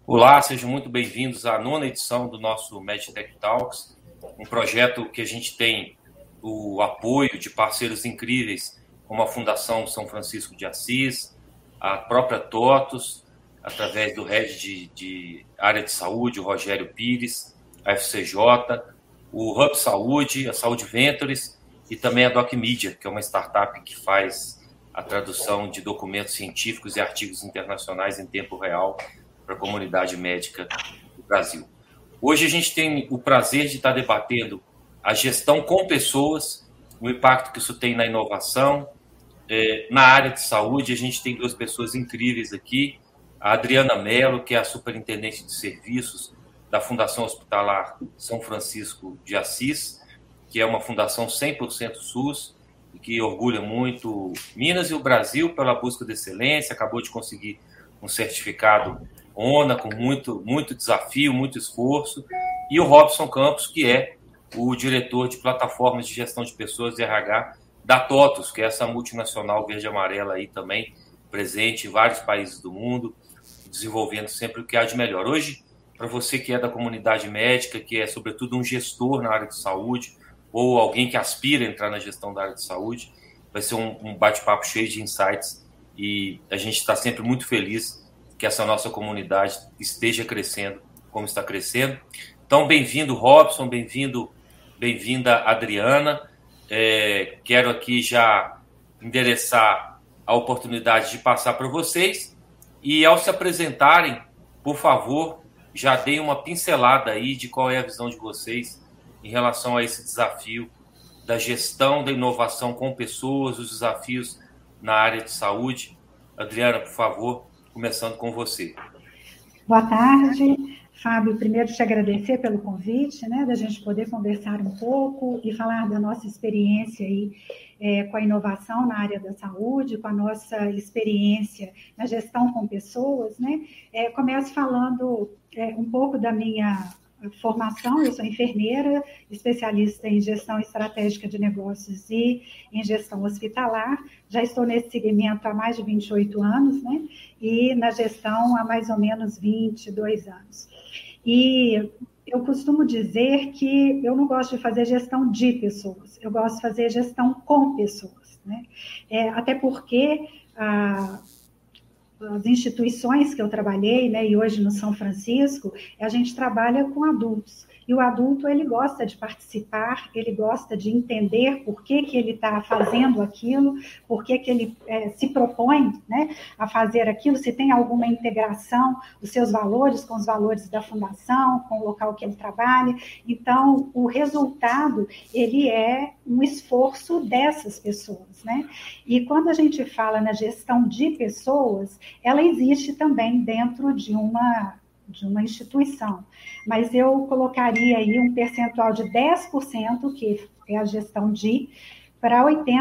Olá, sejam muito bem-vindos à nona edição do nosso MedTech Talks, um projeto que a gente tem o apoio de parceiros incríveis, como a Fundação São Francisco de Assis, a própria TOTUS, através do Head de área de saúde, o Rogério Pires, a FCJ, o Hub Saúde, a Saúde Ventures e também a DocMedia, que é uma startup que faz a tradução de documentos científicos e artigos internacionais em tempo real para a comunidade médica do Brasil. Hoje a gente tem o prazer de estar debatendo a gestão com pessoas, o impacto que isso tem na inovação, na área de saúde. A gente tem duas pessoas incríveis aqui, a Adriana Mello, que é a superintendente de serviços da Fundação Hospitalar São Francisco de Assis, que é uma fundação 100% SUS, e que orgulha muito Minas e o Brasil pela busca de excelência, acabou de conseguir um certificado ONA, com muito desafio, muito esforço, e o Robson Campos, que é o diretor de plataformas de gestão de pessoas de RH da TOTUS, que é essa multinacional verde-amarela aí também, presente em vários países do mundo, desenvolvendo sempre o que há de melhor. Hoje, para você que é da comunidade médica, que é sobretudo um gestor na área de saúde, ou alguém que aspira a entrar na gestão da área de saúde, vai ser um bate-papo cheio de insights, e a gente está sempre muito feliz que essa nossa comunidade esteja crescendo como está crescendo. Então, bem-vindo, Robson, bem-vinda, Adriana. Quero aqui já endereçar a oportunidade de passar para vocês e, ao se apresentarem, por favor, já deem uma pincelada aí de qual é a visão de vocês em relação a esse desafio da gestão da inovação com pessoas, os desafios na área de saúde. Adriana, por favor, começando com você. Boa tarde, Fábio. Primeiro, te agradecer pelo convite, da gente poder conversar um pouco e falar da nossa experiência aí com a inovação na área da saúde, com a nossa experiência na gestão com pessoas, Começo falando um pouco da minha formação. Eu sou enfermeira, especialista em gestão estratégica de negócios e em gestão hospitalar. Já estou nesse segmento há mais de 28 anos, E na gestão há mais ou menos 22 anos. E eu costumo dizer que eu não gosto de fazer gestão de pessoas, eu gosto de fazer gestão com pessoas, Até porque as instituições que eu trabalhei, e hoje no São Francisco, a gente trabalha com adultos. E o adulto, ele gosta de participar, ele gosta de entender por que ele está fazendo aquilo, por que ele se propõe, a fazer aquilo, se tem alguma integração, os seus valores com os valores da fundação, com o local que ele trabalha. Então, o resultado, ele é um esforço dessas pessoas, E quando a gente fala na gestão de pessoas, ela existe também dentro de uma instituição, mas eu colocaria aí um percentual de 10%, que é a gestão de, para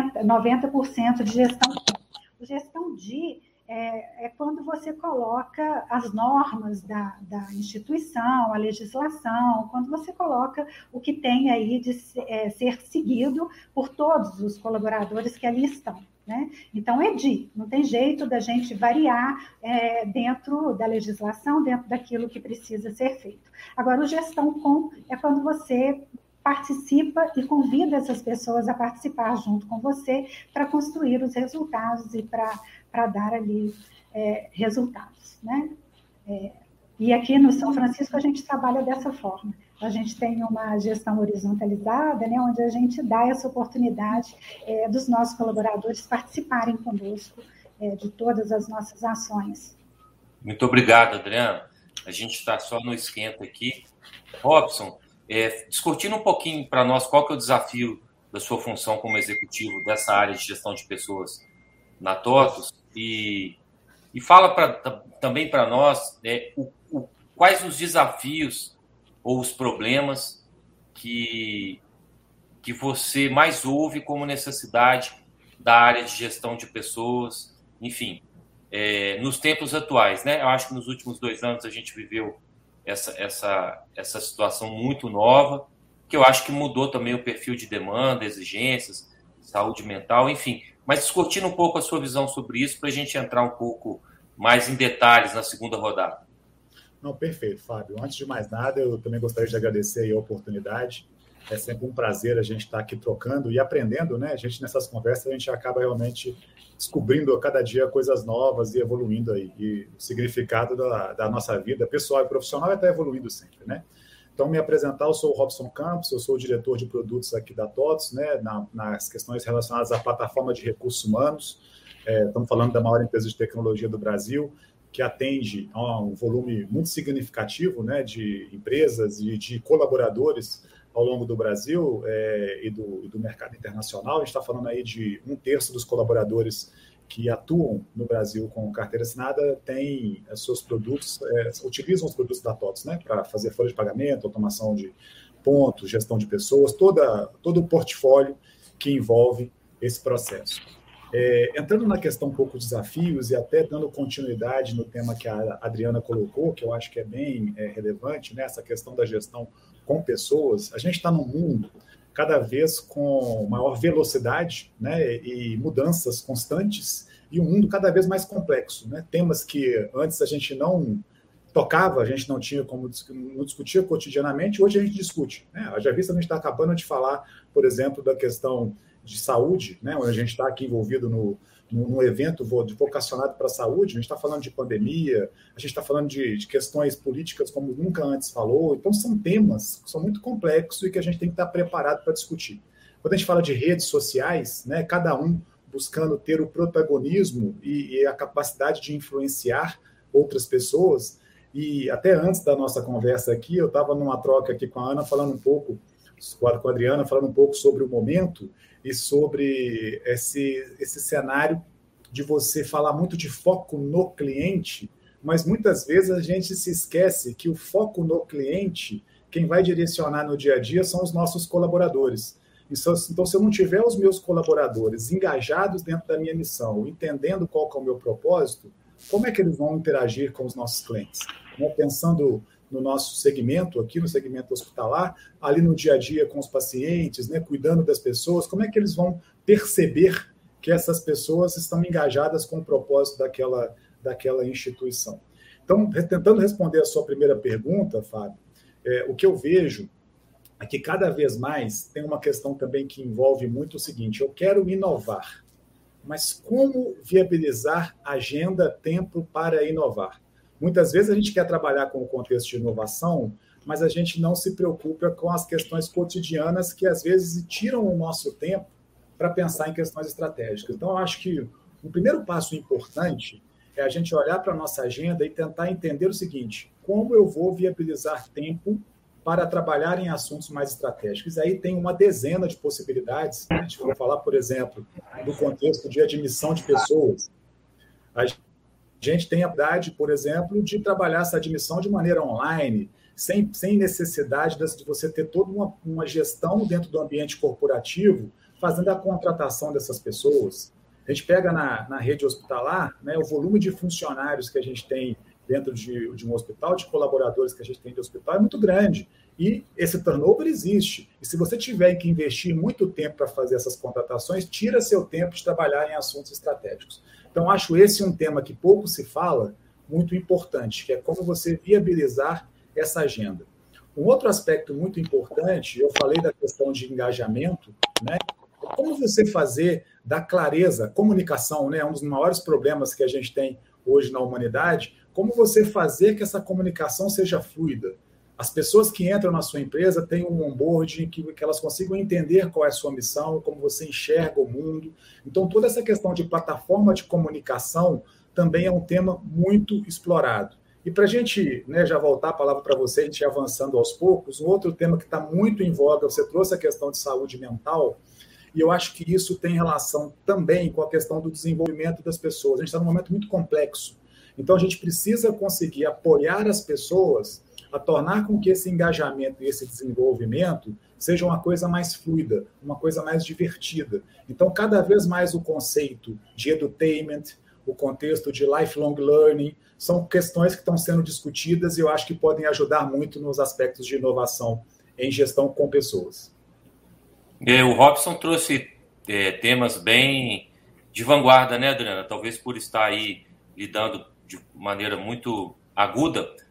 90% de gestão com. A gestão de é quando você coloca as normas da instituição, a legislação, quando você coloca o que tem aí de ser seguido por todos os colaboradores que ali estão. Então, não tem jeito da gente variar dentro da legislação, dentro daquilo que precisa ser feito. Agora, o gestão com é quando você participa e convida essas pessoas a participar junto com você para construir os resultados e para dar ali resultados, E aqui no São Francisco a gente trabalha dessa forma. A gente tem uma gestão horizontalizada, onde a gente dá essa oportunidade dos nossos colaboradores participarem conosco de todas as nossas ações. Muito obrigado, Adriana. A gente está só no esquenta aqui. Robson, discutindo um pouquinho para nós qual que é o desafio da sua função como executivo dessa área de gestão de pessoas na TOTUS e fala também para nós quais os desafios ou os problemas que você mais ouve como necessidade da área de gestão de pessoas, enfim, nos tempos atuais, Eu acho que nos últimos 2 anos a gente viveu essa situação muito nova, que eu acho que mudou também o perfil de demanda, exigências, saúde mental, enfim. Mas discutindo um pouco a sua visão sobre isso, para a gente entrar um pouco mais em detalhes na segunda rodada. Não, perfeito, Fábio. Antes de mais nada, eu também gostaria de agradecer aí a oportunidade. É sempre um prazer a gente estar aqui trocando e aprendendo, né? A gente, nessas conversas, a gente acaba realmente descobrindo a cada dia coisas novas e evoluindo aí. E o significado da nossa vida pessoal e profissional está evoluindo sempre, né? Então, me apresentar, eu sou o Robson Campos, eu sou o diretor de produtos aqui da TOTVS, né? Nas questões relacionadas à plataforma de recursos humanos. Estamos falando da maior empresa de tecnologia do Brasil, que atende a um volume muito significativo, né, de empresas e de colaboradores ao longo do Brasil e do mercado internacional. A gente está falando aí de 1/3 dos colaboradores que atuam no Brasil com carteira assinada têm seus produtos, utilizam os produtos da TOTVS, né, para fazer folha de pagamento, automação de pontos, gestão de pessoas, todo o portfólio que envolve esse processo. Entrando na questão um pouco de desafios e até dando continuidade no tema que a Adriana colocou, que eu acho que é bem relevante, né, essa questão da gestão com pessoas, a gente está num mundo cada vez com maior velocidade, né, e mudanças constantes, e um mundo cada vez mais complexo, né? Temas que antes a gente não tocava, a gente não tinha como não discutia cotidianamente, hoje a gente discute, né? Já visto, a gente está acabando de falar, por exemplo, da questão de saúde, né, onde a gente está aqui envolvido num evento vocacionado para a saúde, a gente está falando de pandemia, a gente está falando de questões políticas como nunca antes falou, então são temas que são muito complexos e que a gente tem que estar preparado para discutir. Quando a gente fala de redes sociais, né, cada um buscando ter o protagonismo e a capacidade de influenciar outras pessoas, e até antes da nossa conversa aqui, eu estava numa troca aqui com a Ana, falando um pouco, com a Adriana, falando um pouco sobre o momento e sobre esse cenário de você falar muito de foco no cliente, mas muitas vezes a gente se esquece que o foco no cliente, quem vai direcionar no dia a dia são os nossos colaboradores. Então, se eu não tiver os meus colaboradores engajados dentro da minha missão, entendendo qual que é o meu propósito, como é que eles vão interagir com os nossos clientes? Pensando no nosso segmento, aqui no segmento hospitalar, ali no dia a dia com os pacientes, né, cuidando das pessoas, como é que eles vão perceber que essas pessoas estão engajadas com o propósito daquela instituição? Então, tentando responder a sua primeira pergunta, Fábio, o que eu vejo é que cada vez mais tem uma questão também que envolve muito o seguinte: eu quero inovar, mas como viabilizar agenda, tempo para inovar? Muitas vezes a gente quer trabalhar com o contexto de inovação, mas a gente não se preocupa com as questões cotidianas que, às vezes, tiram o nosso tempo para pensar em questões estratégicas. Então, eu acho que o primeiro passo importante é a gente olhar para a nossa agenda e tentar entender o seguinte: como eu vou viabilizar tempo para trabalhar em assuntos mais estratégicos? Aí tem uma dezena de possibilidades. A gente vai falar, por exemplo, do contexto de admissão de pessoas. A gente tem a habilidade, por exemplo, de trabalhar essa admissão de maneira online, sem necessidade de você ter toda uma gestão dentro do ambiente corporativo, fazendo a contratação dessas pessoas. A gente pega na rede hospitalar, né, o volume de funcionários que a gente tem dentro de um hospital, de colaboradores que a gente tem de hospital, é muito grande. E esse turnover existe. E se você tiver que investir muito tempo para fazer essas contratações, tira seu tempo de trabalhar em assuntos estratégicos. Então, acho esse um tema que pouco se fala, muito importante, que é como você viabilizar essa agenda. Um outro aspecto muito importante, eu falei da questão de engajamento, né? Como você fazer da clareza, comunicação, né? Um dos maiores problemas que a gente tem hoje na humanidade, como você fazer que essa comunicação seja fluida. As pessoas que entram na sua empresa têm um onboarding que elas consigam entender qual é a sua missão, como você enxerga o mundo. Então, toda essa questão de plataforma de comunicação também é um tema muito explorado. E para a gente, né, já voltar a palavra para você, a gente ir avançando aos poucos, um outro tema que está muito em voga, você trouxe a questão de saúde mental, e eu acho que isso tem relação também com a questão do desenvolvimento das pessoas. A gente está num momento muito complexo. Então, a gente precisa conseguir apoiar as pessoas a tornar com que esse engajamento e esse desenvolvimento seja uma coisa mais fluida, uma coisa mais divertida. Então, cada vez mais o conceito de edutainment, o contexto de lifelong learning, são questões que estão sendo discutidas e eu acho que podem ajudar muito nos aspectos de inovação em gestão com pessoas. O Robson trouxe temas bem de vanguarda, né, Adriana? Talvez por estar aí lidando de maneira muito aguda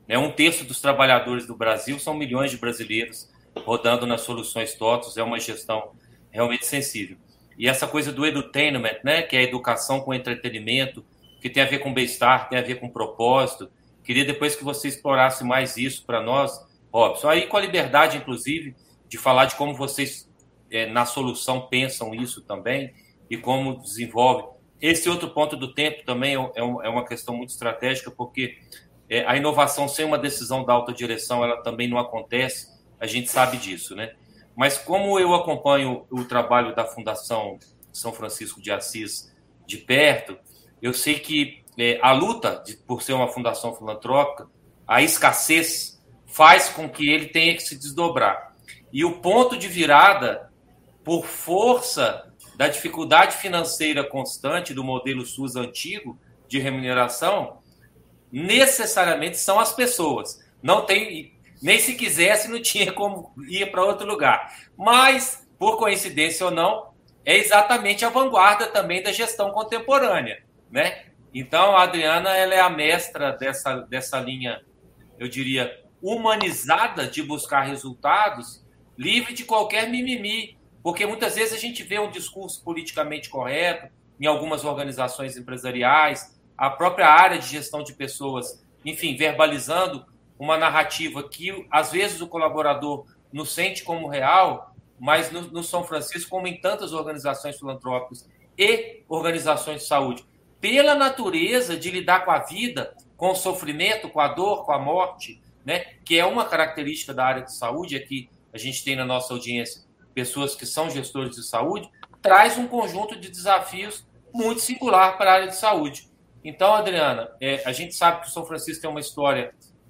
né? 1/3 dos trabalhadores do Brasil são milhões de brasileiros rodando nas soluções TOTVS, é uma gestão realmente sensível. E essa coisa do edutainment, né, que é a educação com entretenimento, que tem a ver com bem-estar, tem a ver com propósito. Queria depois que você explorasse mais isso para nós, Robson. Aí com a liberdade, inclusive, de falar de como vocês, na solução, pensam isso também e como desenvolve. Esse outro ponto do tempo também é uma questão muito estratégica, porque a inovação sem uma decisão da alta direção, ela também não acontece, a gente sabe disso, né? Mas como eu acompanho o trabalho da Fundação São Francisco de Assis de perto, eu sei que a luta por ser uma fundação filantrópica, a escassez faz com que ele tenha que se desdobrar. E o ponto de virada, por força da dificuldade financeira constante do modelo SUS antigo de remuneração, necessariamente são as pessoas. Não tem, nem se quisesse, não tinha como ir para outro lugar. Mas, por coincidência ou não, é exatamente a vanguarda também da gestão contemporânea, né? Então, a Adriana, ela é a mestra dessa linha, eu diria, humanizada de buscar resultados, livre de qualquer mimimi, porque muitas vezes a gente vê um discurso politicamente correto em algumas organizações empresariais, a própria área de gestão de pessoas, enfim, verbalizando uma narrativa que, às vezes, o colaborador não sente como real, mas no São Francisco, como em tantas organizações filantrópicas e organizações de saúde, pela natureza de lidar com a vida, com o sofrimento, com a dor, com a morte, né, que é uma característica da área de saúde, aqui a gente tem na nossa audiência pessoas que são gestores de saúde, traz um conjunto de desafios muito singular para a área de saúde. Então, Adriana, a gente sabe que o São Francisco tem uma história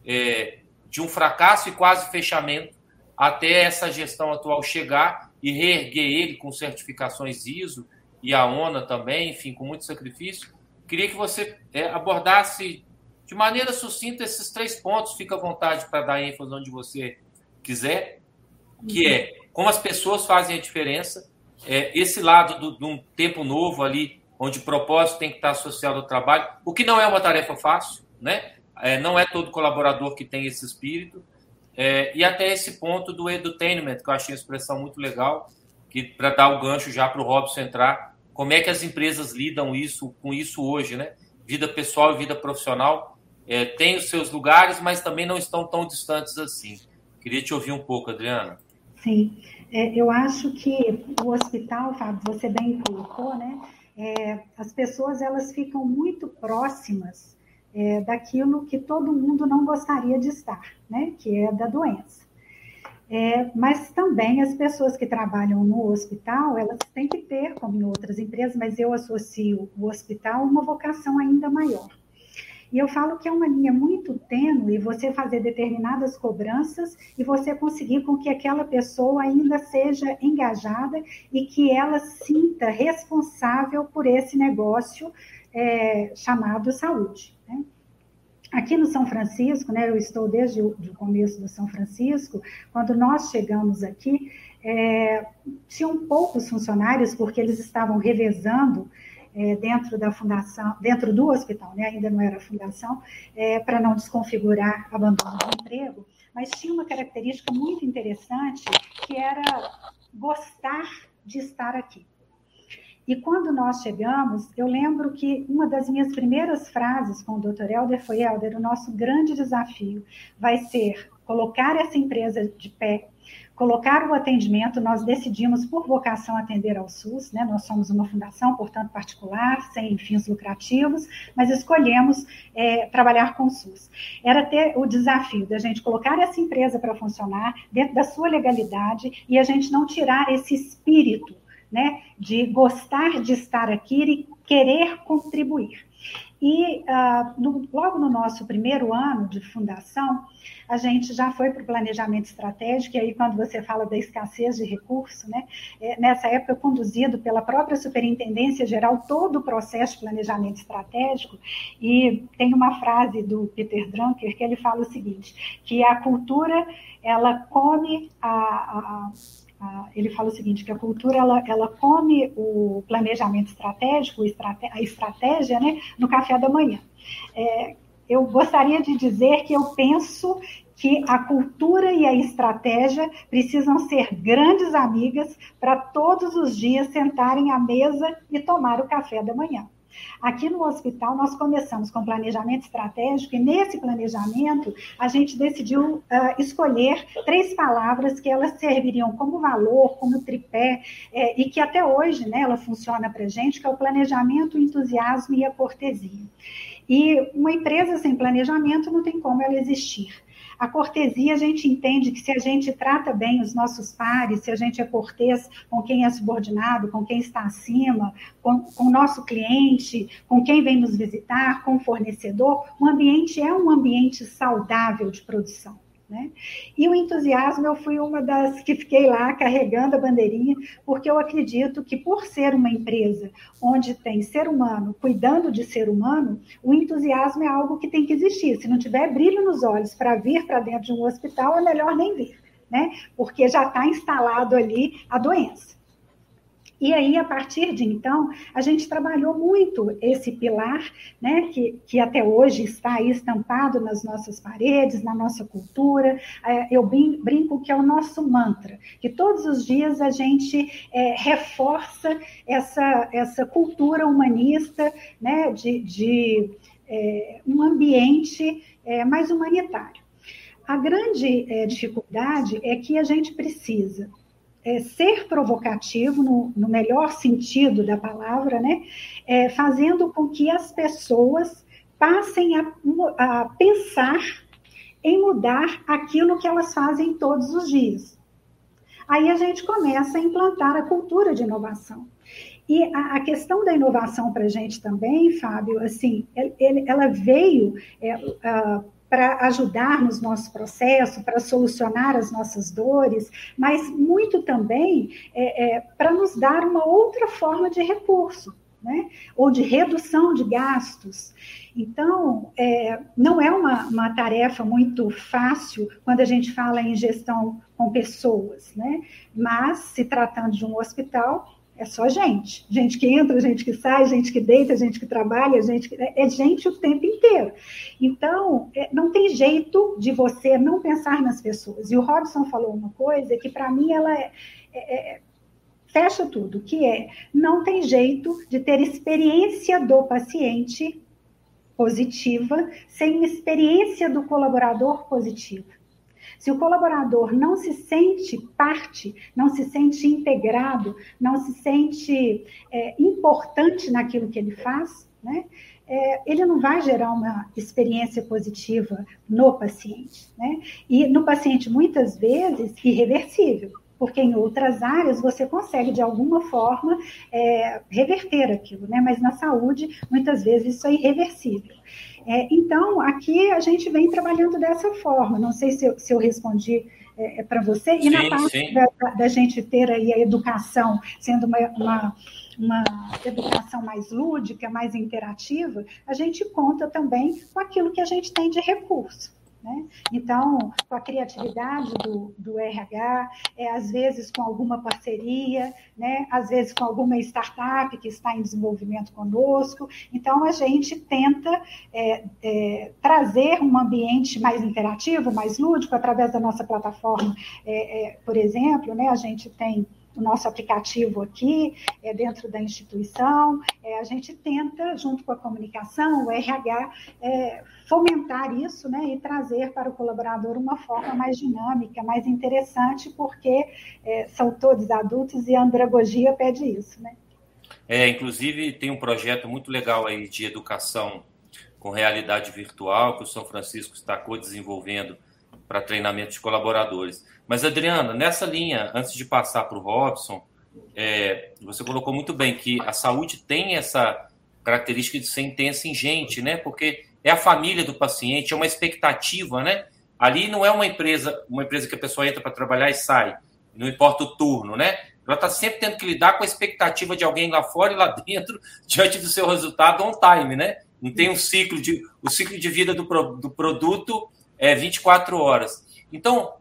de um fracasso e quase fechamento até essa gestão atual chegar e reerguer ele com certificações ISO e a ONA também, enfim, com muito sacrifício. Queria que você abordasse de maneira sucinta esses 3 pontos, fica à vontade para dar ênfase onde você quiser, que é como as pessoas fazem a diferença, esse lado de um tempo novo ali, onde o propósito tem que estar associado ao trabalho, o que não é uma tarefa fácil, né? Não é todo colaborador que tem esse espírito, e até esse ponto do edutainment, que eu achei uma expressão muito legal, que para dar o gancho já para o Robson entrar, como é que as empresas lidam com isso hoje, né? Vida pessoal e vida profissional têm os seus lugares, mas também não estão tão distantes assim. Queria te ouvir um pouco, Adriana. Sim, eu acho que o hospital, Fábio, você bem colocou, né? As pessoas, elas ficam muito próximas daquilo que todo mundo não gostaria de estar, né? Que é da doença. Mas também as pessoas que trabalham no hospital, elas têm que ter, como em outras empresas, mas eu associo o hospital a uma vocação ainda maior. E eu falo que é uma linha muito tênue você fazer determinadas cobranças e você conseguir com que aquela pessoa ainda seja engajada e que ela sinta responsável por esse negócio chamado saúde, né? Aqui no São Francisco, né, eu estou desde o começo do São Francisco, quando nós chegamos aqui, tinham poucos funcionários, porque eles estavam revezando dentro da fundação, dentro do hospital, né, ainda não era fundação, para não desconfigurar abandono do emprego, mas tinha uma característica muito interessante, que era gostar de estar aqui. E quando nós chegamos, eu lembro que uma das minhas primeiras frases com o Dr. Helder foi: Helder, o nosso grande desafio vai ser colocar essa empresa de pé, colocar o atendimento. Nós decidimos por vocação atender ao SUS, né? Nós somos uma fundação, portanto, particular, sem fins lucrativos, mas escolhemos trabalhar com o SUS. Era ter o desafio da gente colocar essa empresa para funcionar dentro da sua legalidade e a gente não tirar esse espírito, né, de gostar de estar aqui e querer contribuir. E logo no nosso primeiro ano de fundação, a gente já foi para o planejamento estratégico, e aí quando você fala da escassez de recurso, né, nessa época conduzido pela própria Superintendência Geral, todo o processo de planejamento estratégico, e tem uma frase do Peter Drucker que ele fala o seguinte, que a cultura, ela come ele fala o seguinte, que a cultura, ela come o planejamento estratégico, a estratégia, né, no café da manhã. eu gostaria de dizer que eu penso que a cultura e a estratégia precisam ser grandes amigas para todos os dias sentarem à mesa e tomar o café da manhã. Aqui no hospital, nós começamos com planejamento estratégico e nesse planejamento a gente decidiu escolher 3 palavras que elas serviriam como valor, como tripé, e que até hoje, né, ela funciona para a gente, que é o planejamento, o entusiasmo e a cortesia. E uma empresa sem planejamento não tem como ela existir. A cortesia, a gente entende que se a gente trata bem os nossos pares, se a gente é cortês com quem é subordinado, com quem está acima, com o nosso cliente, com quem vem nos visitar, com o fornecedor, o ambiente é um ambiente saudável de produção. Né? E o entusiasmo, eu fui uma das que fiquei lá carregando a bandeirinha, porque eu acredito que por ser uma empresa onde tem ser humano cuidando de ser humano, o entusiasmo é algo que tem que existir. Se não tiver brilho nos olhos para vir para dentro de um hospital, é melhor nem vir, né? Porque já está instalado ali a doença. E aí, a partir de então, a gente trabalhou muito esse pilar, né, que até hoje está aí estampado nas nossas paredes, na nossa cultura. Eu brinco que é o nosso mantra, que todos os dias a gente reforça essa cultura humanista, né, de um ambiente mais humanitário. A grande dificuldade é que a gente precisa ser provocativo, no melhor sentido da palavra, né? Fazendo com que as pessoas passem a pensar em mudar aquilo que elas fazem todos os dias. Aí a gente começa a implantar a cultura de inovação. E a questão da inovação para a gente também, Fábio, assim, ela veio para ajudar nos nossos processos, para solucionar as nossas dores, mas muito também para nos dar uma outra forma de recurso, né? Ou de redução de gastos. Então, não é uma tarefa muito fácil quando a gente fala em gestão com pessoas, né? Mas, se tratando de um hospital, é só gente que entra, gente que sai, gente que deita, gente que trabalha, gente o tempo inteiro. Então, não tem jeito de você não pensar nas pessoas. E o Robson falou uma coisa que, para mim, ela fecha tudo, que não tem jeito de ter experiência do paciente positiva sem uma experiência do colaborador positiva. Se o colaborador não se sente parte, não se sente integrado, não se sente importante naquilo que ele faz, né? Ele não vai gerar uma experiência positiva no paciente, né? E no paciente, muitas vezes, irreversível, porque em outras áreas você consegue, de alguma forma, reverter aquilo, né? Mas na saúde, muitas vezes, isso é irreversível. Então, aqui a gente vem trabalhando dessa forma. Não sei se eu respondi para você. E sim, na parte da gente ter aí a educação sendo uma educação mais lúdica, mais interativa, a gente conta também com aquilo que a gente tem de recurso. Né? Então, com a criatividade do RH, às vezes com alguma parceria, né? Às vezes com alguma startup que está em desenvolvimento conosco. Então, a gente tenta trazer um ambiente mais interativo, mais lúdico, através da nossa plataforma. Por exemplo, né? A gente tem o nosso aplicativo aqui, dentro da instituição, a gente tenta, junto com a comunicação, o RH, fomentar isso, né, e trazer para o colaborador uma forma mais dinâmica, mais interessante, porque são todos adultos e a andragogia pede isso, né? Inclusive, tem um projeto muito legal aí de educação com realidade virtual, que o São Francisco está co-desenvolvendo para treinamento de colaboradores. Mas, Adriana, nessa linha, antes de passar para o Robson, você colocou muito bem que a saúde tem essa característica de ser intensa em gente, né? Porque é a família do paciente, é uma expectativa, né? Ali não é uma empresa que a pessoa entra para trabalhar e sai, não importa o turno, né? Ela está sempre tendo que lidar com a expectativa de alguém lá fora e lá dentro, diante do seu resultado on time, né? Não tem o ciclo de vida do produto 24 horas. Então,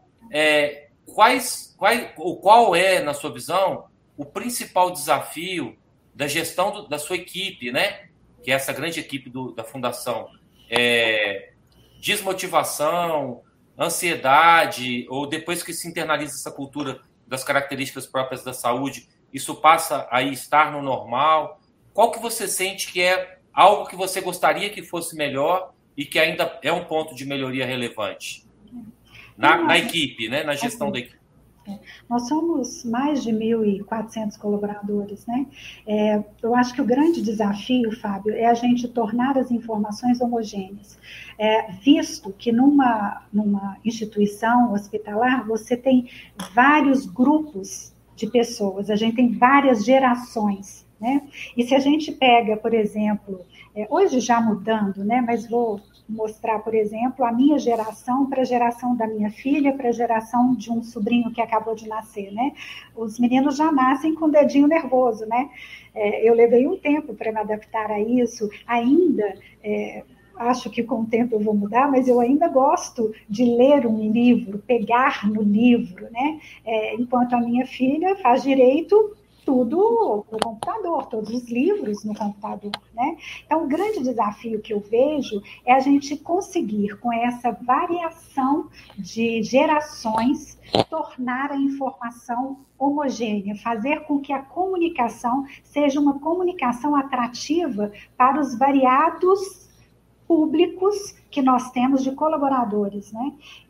qual é, na sua visão, o principal desafio da gestão da sua equipe, né? Que é essa grande equipe da Fundação. desmotivação, ansiedade, ou depois que se internaliza essa cultura das características próprias da saúde, isso passa a estar no normal? Qual que você sente que é algo que você gostaria que fosse melhor e que ainda é um ponto de melhoria relevante na equipe, né? Na gestão da equipe? Nós somos mais de 1.400 colaboradores, né? Eu acho que o grande desafio, Fábio, é a gente tornar as informações homogêneas. Visto que numa instituição hospitalar, você tem vários grupos de pessoas, a gente tem várias gerações, né? E se a gente pega, por exemplo, hoje já mudando, né? Mas vou mostrar, por exemplo, a minha geração para a geração da minha filha, para a geração de um sobrinho que acabou de nascer, né? Os meninos já nascem com o dedinho nervoso, né? Eu levei um tempo para me adaptar a isso, ainda... acho que com o tempo eu vou mudar, mas eu ainda gosto de ler um livro, pegar no livro, né? Enquanto a minha filha faz direito tudo no computador, todos os livros no computador, né? Então, o grande desafio que eu vejo é a gente conseguir, com essa variação de gerações, tornar a informação homogênea, fazer com que a comunicação seja uma comunicação atrativa para os variados públicos que nós temos de colaboradores, né?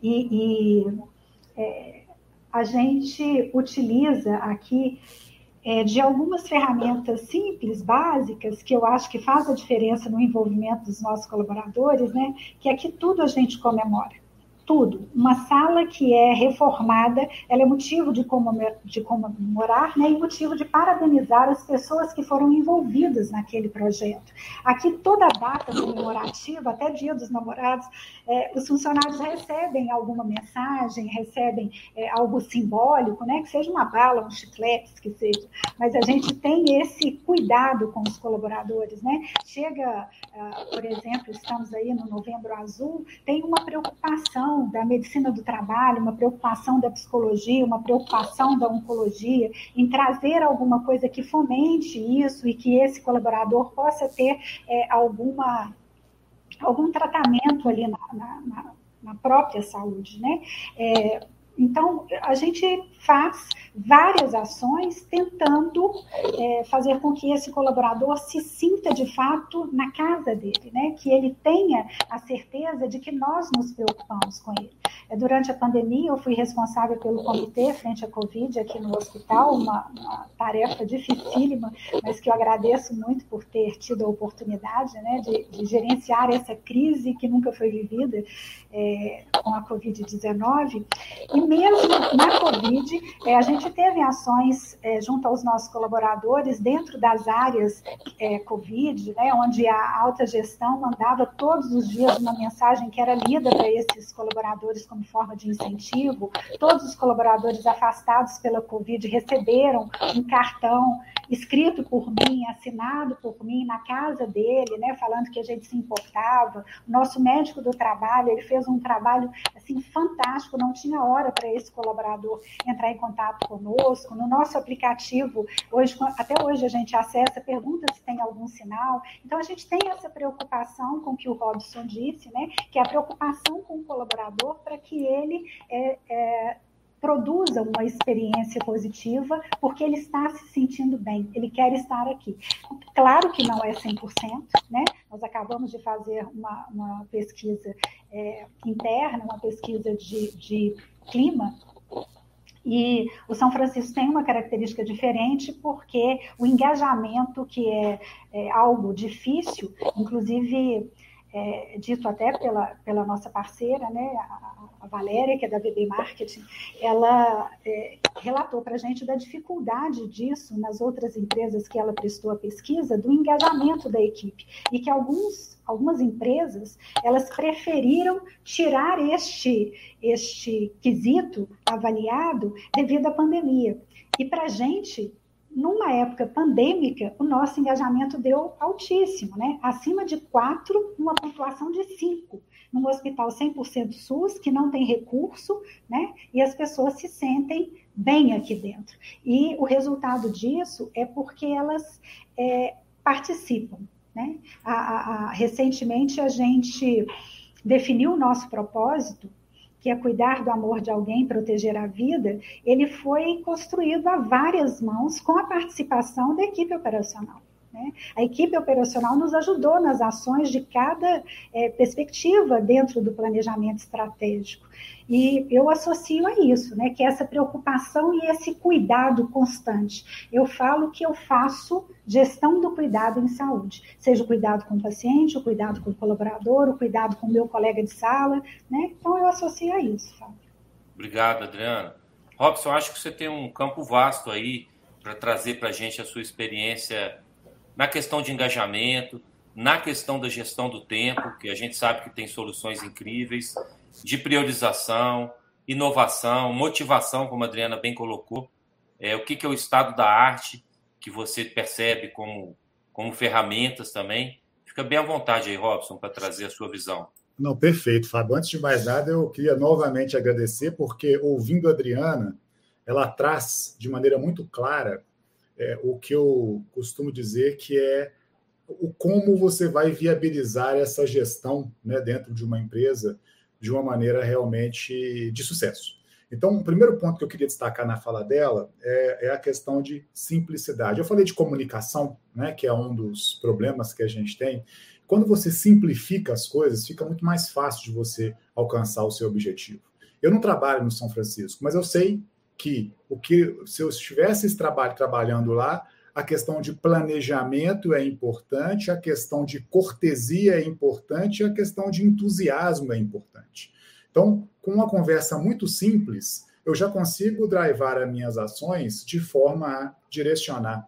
A gente utiliza aqui de algumas ferramentas simples, básicas, que eu acho que faz a diferença no envolvimento dos nossos colaboradores, né? Que aqui tudo a gente comemora. Tudo. Uma sala que é reformada, ela é motivo de comemorar, né, e motivo de parabenizar as pessoas que foram envolvidas naquele projeto. Aqui, toda data comemorativa, até Dia dos Namorados, os funcionários recebem alguma mensagem, recebem algo simbólico, né, que seja uma bala, um chiclete, que seja. Mas a gente tem esse cuidado com os colaboradores, né? Chega, por exemplo, estamos aí no Novembro Azul, tem uma preocupação da medicina do trabalho, uma preocupação da psicologia, uma preocupação da oncologia, em trazer alguma coisa que fomente isso e que esse colaborador possa ter algum tratamento ali na própria saúde, né? Então, a gente faz várias ações tentando fazer com que esse colaborador se sinta, de fato, na casa dele, né? Que ele tenha a certeza de que nós nos preocupamos com ele. Durante a pandemia, eu fui responsável pelo comitê frente à Covid aqui no hospital, uma tarefa dificílima, mas que eu agradeço muito por ter tido a oportunidade, né, de gerenciar essa crise que nunca foi vivida com a Covid-19. E mesmo na Covid, a gente teve ações junto aos nossos colaboradores dentro das áreas Covid, né, onde a alta gestão mandava todos os dias uma mensagem que era lida para esses colaboradores como forma de incentivo. Todos os colaboradores afastados pela Covid receberam um cartão escrito por mim, assinado por mim na casa dele, né, falando que a gente se importava. O nosso médico do trabalho, ele fez um trabalho assim fantástico, não tinha hora para esse colaborador entrar em contato conosco. No nosso aplicativo, até hoje a gente acessa, pergunta se tem algum sinal. Então, a gente tem essa preocupação com o que o Robson disse, né, que é a preocupação com o colaborador para que ele produza uma experiência positiva, porque ele está se sentindo bem, ele quer estar aqui. Claro que não é 100%, né? Nós acabamos de fazer uma pesquisa interna, uma pesquisa de clima, e o São Francisco tem uma característica diferente, porque o engajamento, que é algo difícil, inclusive dito até pela nossa parceira, né, a Valéria, que é da VB Marketing, ela relatou para a gente da dificuldade disso nas outras empresas que ela prestou a pesquisa, do engajamento da equipe, e que algumas empresas, elas preferiram tirar este quesito avaliado devido à pandemia. E para a gente, numa época pandêmica, o nosso engajamento deu altíssimo, né? Acima de 4, numa pontuação de 5, num hospital 100% SUS, que não tem recurso, né? E as pessoas se sentem bem aqui dentro. E o resultado disso é porque elas participam. né? Recentemente, a gente definiu o nosso propósito, que é cuidar do amor de alguém, proteger a vida. Ele foi construído a várias mãos com a participação da equipe operacional. Né? A equipe operacional nos ajudou nas ações de cada perspectiva dentro do planejamento estratégico. E eu associo a isso, né? Que é essa preocupação e esse cuidado constante. Eu falo que eu faço gestão do cuidado em saúde, seja o cuidado com o paciente, o cuidado com o colaborador, o cuidado com o meu colega de sala, né? Então eu associo a isso, Fábio. Obrigado, Adriana. Robson, acho que você tem um campo vasto aí para trazer para a gente a sua experiência na questão de engajamento, na questão da gestão do tempo, que a gente sabe que tem soluções incríveis, de priorização, inovação, motivação, como a Adriana bem colocou. O que é o estado da arte, que você percebe como ferramentas também. Fica bem à vontade aí, Robson, para trazer a sua visão. Não, perfeito, Fábio. Antes de mais nada, eu queria novamente agradecer, porque ouvindo a Adriana, ela traz de maneira muito clara o que eu costumo dizer que é o como você vai viabilizar essa gestão, né, dentro de uma empresa de uma maneira realmente de sucesso. Então, o primeiro ponto que eu queria destacar na fala dela é a questão de simplicidade. Eu falei de comunicação, né, que é um dos problemas que a gente tem. Quando você simplifica as coisas, fica muito mais fácil de você alcançar o seu objetivo. Eu não trabalho no São Francisco, mas eu sei que se eu estivesse trabalhando lá, a questão de planejamento é importante, a questão de cortesia é importante, a questão de entusiasmo é importante. Então, com uma conversa muito simples, eu já consigo drivar as minhas ações de forma a direcionar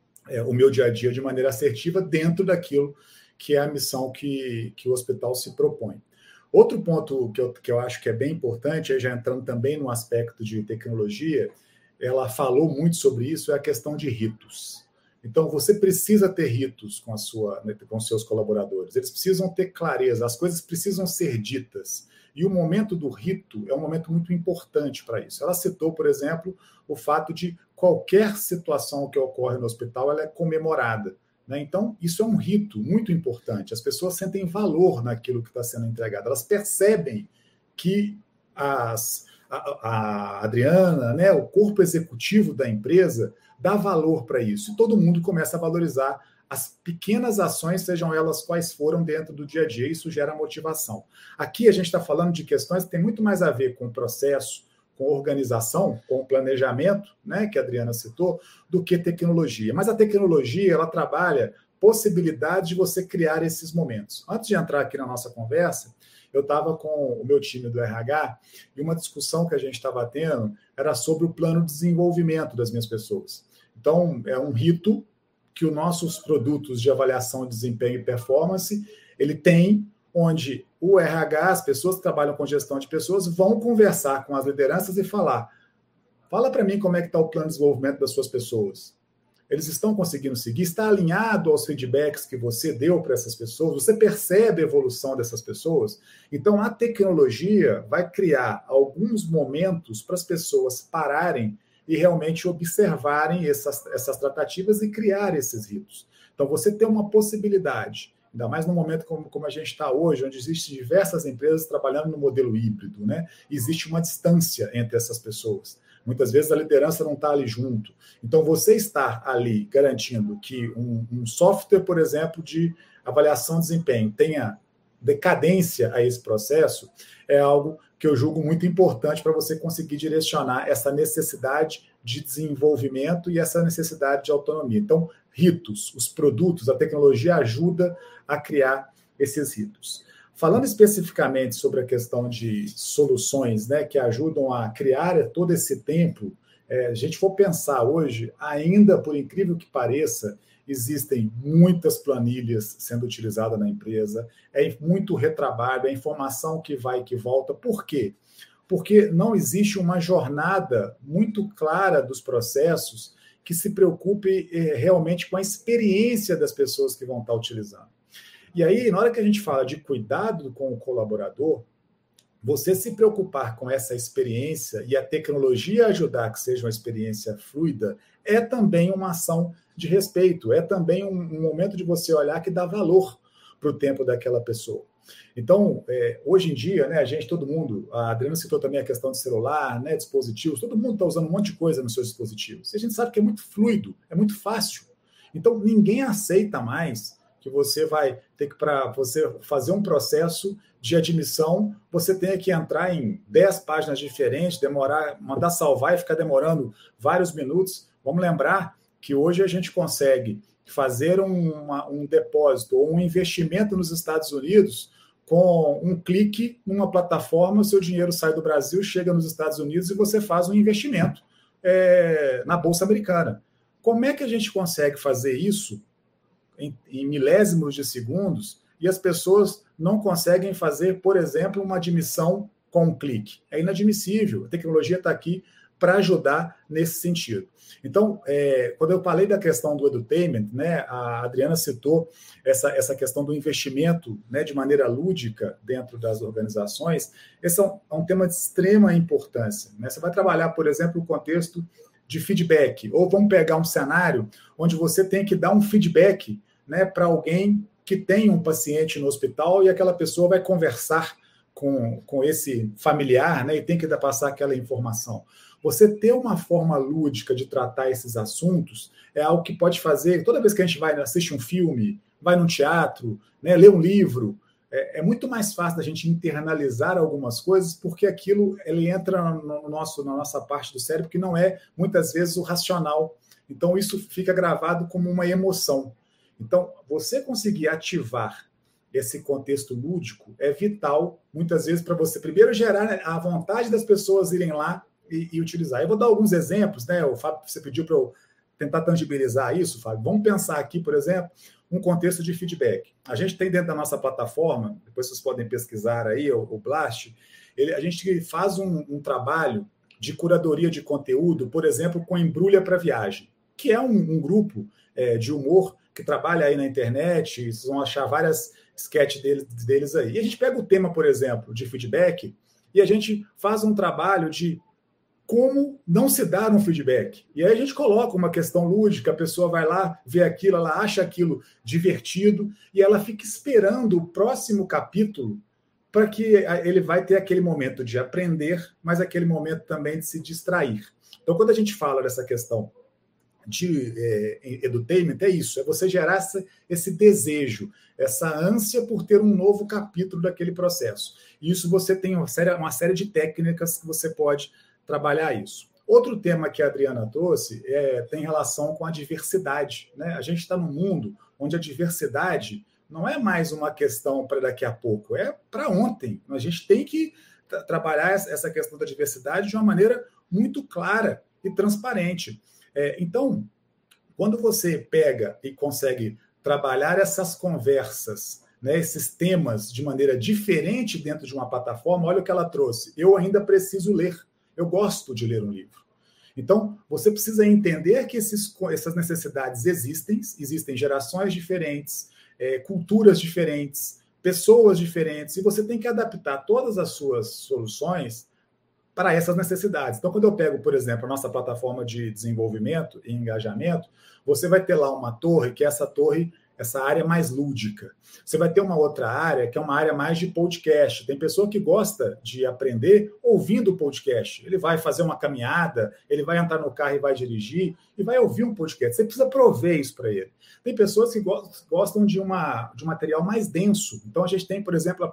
o meu dia a dia de maneira assertiva dentro daquilo que é a missão que o hospital se propõe. Outro ponto que eu acho que é bem importante, já entrando também no aspecto de tecnologia, ela falou muito sobre isso, é a questão de ritos. Então, você precisa ter ritos com seus colaboradores, eles precisam ter clareza, as coisas precisam ser ditas. E o momento do rito é um momento muito importante para isso. Ela citou, por exemplo, o fato de qualquer situação que ocorre no hospital, ela é comemorada. Né? Então, isso é um rito muito importante. As pessoas sentem valor naquilo que está sendo entregado. Elas percebem que a Adriana, né, o corpo executivo da empresa, dá valor para isso. E todo mundo começa a valorizar as pequenas ações, sejam elas quais foram dentro do dia a dia. Isso gera motivação. Aqui a gente está falando de questões que têm muito mais a ver com o processo, com organização, com planejamento, né, que a Adriana citou, do que tecnologia. Mas a tecnologia, ela trabalha possibilidade de você criar esses momentos. Antes de entrar aqui na nossa conversa, eu estava com o meu time do RH e uma discussão que a gente estava tendo era sobre o plano de desenvolvimento das minhas pessoas. Então, é um rito que os nossos produtos de avaliação de desempenho e performance, ele tem, onde o RH, as pessoas que trabalham com gestão de pessoas, vão conversar com as lideranças e fala para mim como é que está o plano de desenvolvimento das suas pessoas. Eles estão conseguindo seguir? Está alinhado aos feedbacks que você deu para essas pessoas? Você percebe a evolução dessas pessoas? Então, a tecnologia vai criar alguns momentos para as pessoas pararem e realmente observarem essas tratativas e criar esses ritos. Então, você tem uma possibilidade, ainda mais no momento como a gente está hoje, onde existem diversas empresas trabalhando no modelo híbrido, né? Existe uma distância entre essas pessoas. Muitas vezes a liderança não está ali junto. Então, você estar ali garantindo que um software, por exemplo, de avaliação de desempenho tenha decadência a esse processo, é algo que eu julgo muito importante para você conseguir direcionar essa necessidade de desenvolvimento e essa necessidade de autonomia. Então, ritos, os produtos, a tecnologia ajuda a criar esses ritos. Falando especificamente sobre a questão de soluções, né, que ajudam a criar todo esse tempo, a gente for pensar hoje, ainda por incrível que pareça, existem muitas planilhas sendo utilizadas na empresa, é muito retrabalho, é informação que vai e que volta. Por quê? Porque não existe uma jornada muito clara dos processos que se preocupe realmente com a experiência das pessoas que vão estar utilizando. E aí, na hora que a gente fala de cuidado com o colaborador, você se preocupar com essa experiência e a tecnologia ajudar que seja uma experiência fluida é também uma ação de respeito, é também um momento de você olhar que dá valor para o tempo daquela pessoa. Então, hoje em dia, né, todo mundo, a Adriana citou também a questão de celular, né, dispositivos, todo mundo está usando um monte de coisa nos seus dispositivos. E a gente sabe que é muito fluido, é muito fácil. Então, ninguém aceita mais que você vai ter que, para você fazer um processo de admissão, você tenha que entrar em 10 páginas diferentes, mandar salvar e ficar demorando vários minutos. Vamos lembrar que hoje a gente consegue fazer um depósito ou um investimento nos Estados Unidos com um clique numa plataforma, o seu dinheiro sai do Brasil, chega nos Estados Unidos e você faz um investimento na Bolsa Americana. Como é que a gente consegue fazer isso em milésimos de segundos e as pessoas não conseguem fazer, por exemplo, uma admissão com um clique? É inadmissível. A tecnologia está aqui para ajudar nesse sentido. Então, quando eu falei da questão do edutainment, né, a Adriana citou essa questão do investimento, né, de maneira lúdica dentro das organizações. Esse é um tema de extrema importância, né? Você vai trabalhar, por exemplo, o contexto de feedback, ou vamos pegar um cenário onde você tem que dar um feedback, né, para alguém que tem um paciente no hospital e aquela pessoa vai conversar com esse familiar, né, e tem que passar aquela informação. Você ter uma forma lúdica de tratar esses assuntos é algo que pode fazer, toda vez que a gente vai assistir um filme, vai num teatro, né, lê um livro, é muito mais fácil da gente internalizar algumas coisas, porque aquilo ele entra na nossa parte do cérebro, que não é, muitas vezes, o racional. Então, isso fica gravado como uma emoção. Então, você conseguir ativar esse contexto lúdico é vital, muitas vezes, para você, primeiro, gerar a vontade das pessoas irem lá e utilizar. Eu vou dar alguns exemplos, né? O Fábio, você pediu para eu tentar tangibilizar isso, Fábio. Vamos pensar aqui, por exemplo, um contexto de feedback. A gente tem dentro da nossa plataforma, depois vocês podem pesquisar aí, o Blast, a gente faz um trabalho de curadoria de conteúdo, por exemplo, com Embrulha para Viagem, que é um grupo de humor que trabalha aí na internet, vocês vão achar várias sketches deles aí. E a gente pega o tema, por exemplo, de feedback, e a gente faz um trabalho de como não se dar um feedback. E aí a gente coloca uma questão lúdica, a pessoa vai lá, vê aquilo, ela acha aquilo divertido, e ela fica esperando o próximo capítulo para que ele vai ter aquele momento de aprender, mas aquele momento também de se distrair. Então, quando a gente fala dessa questão de edutainment, é isso, é você gerar esse desejo, essa ânsia por ter um novo capítulo daquele processo. E isso você tem uma série de técnicas que você pode trabalhar isso. Outro tema que a Adriana trouxe tem relação com a diversidade, né? A gente está num mundo onde a diversidade não é mais uma questão para daqui a pouco, é para ontem. A gente tem que trabalhar essa questão da diversidade de uma maneira muito clara e transparente. Então, quando você pega e consegue trabalhar essas conversas, né, esses temas de maneira diferente dentro de uma plataforma, olha o que ela trouxe. Eu ainda preciso ler. Eu gosto de ler um livro. Então, você precisa entender que essas necessidades existem gerações diferentes, culturas diferentes, pessoas diferentes, e você tem que adaptar todas as suas soluções para essas necessidades. Então, quando eu pego, por exemplo, a nossa plataforma de desenvolvimento e engajamento, você vai ter lá uma torre, que é essa área mais lúdica. Você vai ter uma outra área, que é uma área mais de podcast. Tem pessoa que gosta de aprender ouvindo o podcast. Ele vai fazer uma caminhada, ele vai entrar no carro e vai dirigir, e vai ouvir um podcast. Você precisa prover isso para ele. Tem pessoas que gostam de um material mais denso. Então, a gente tem, por exemplo,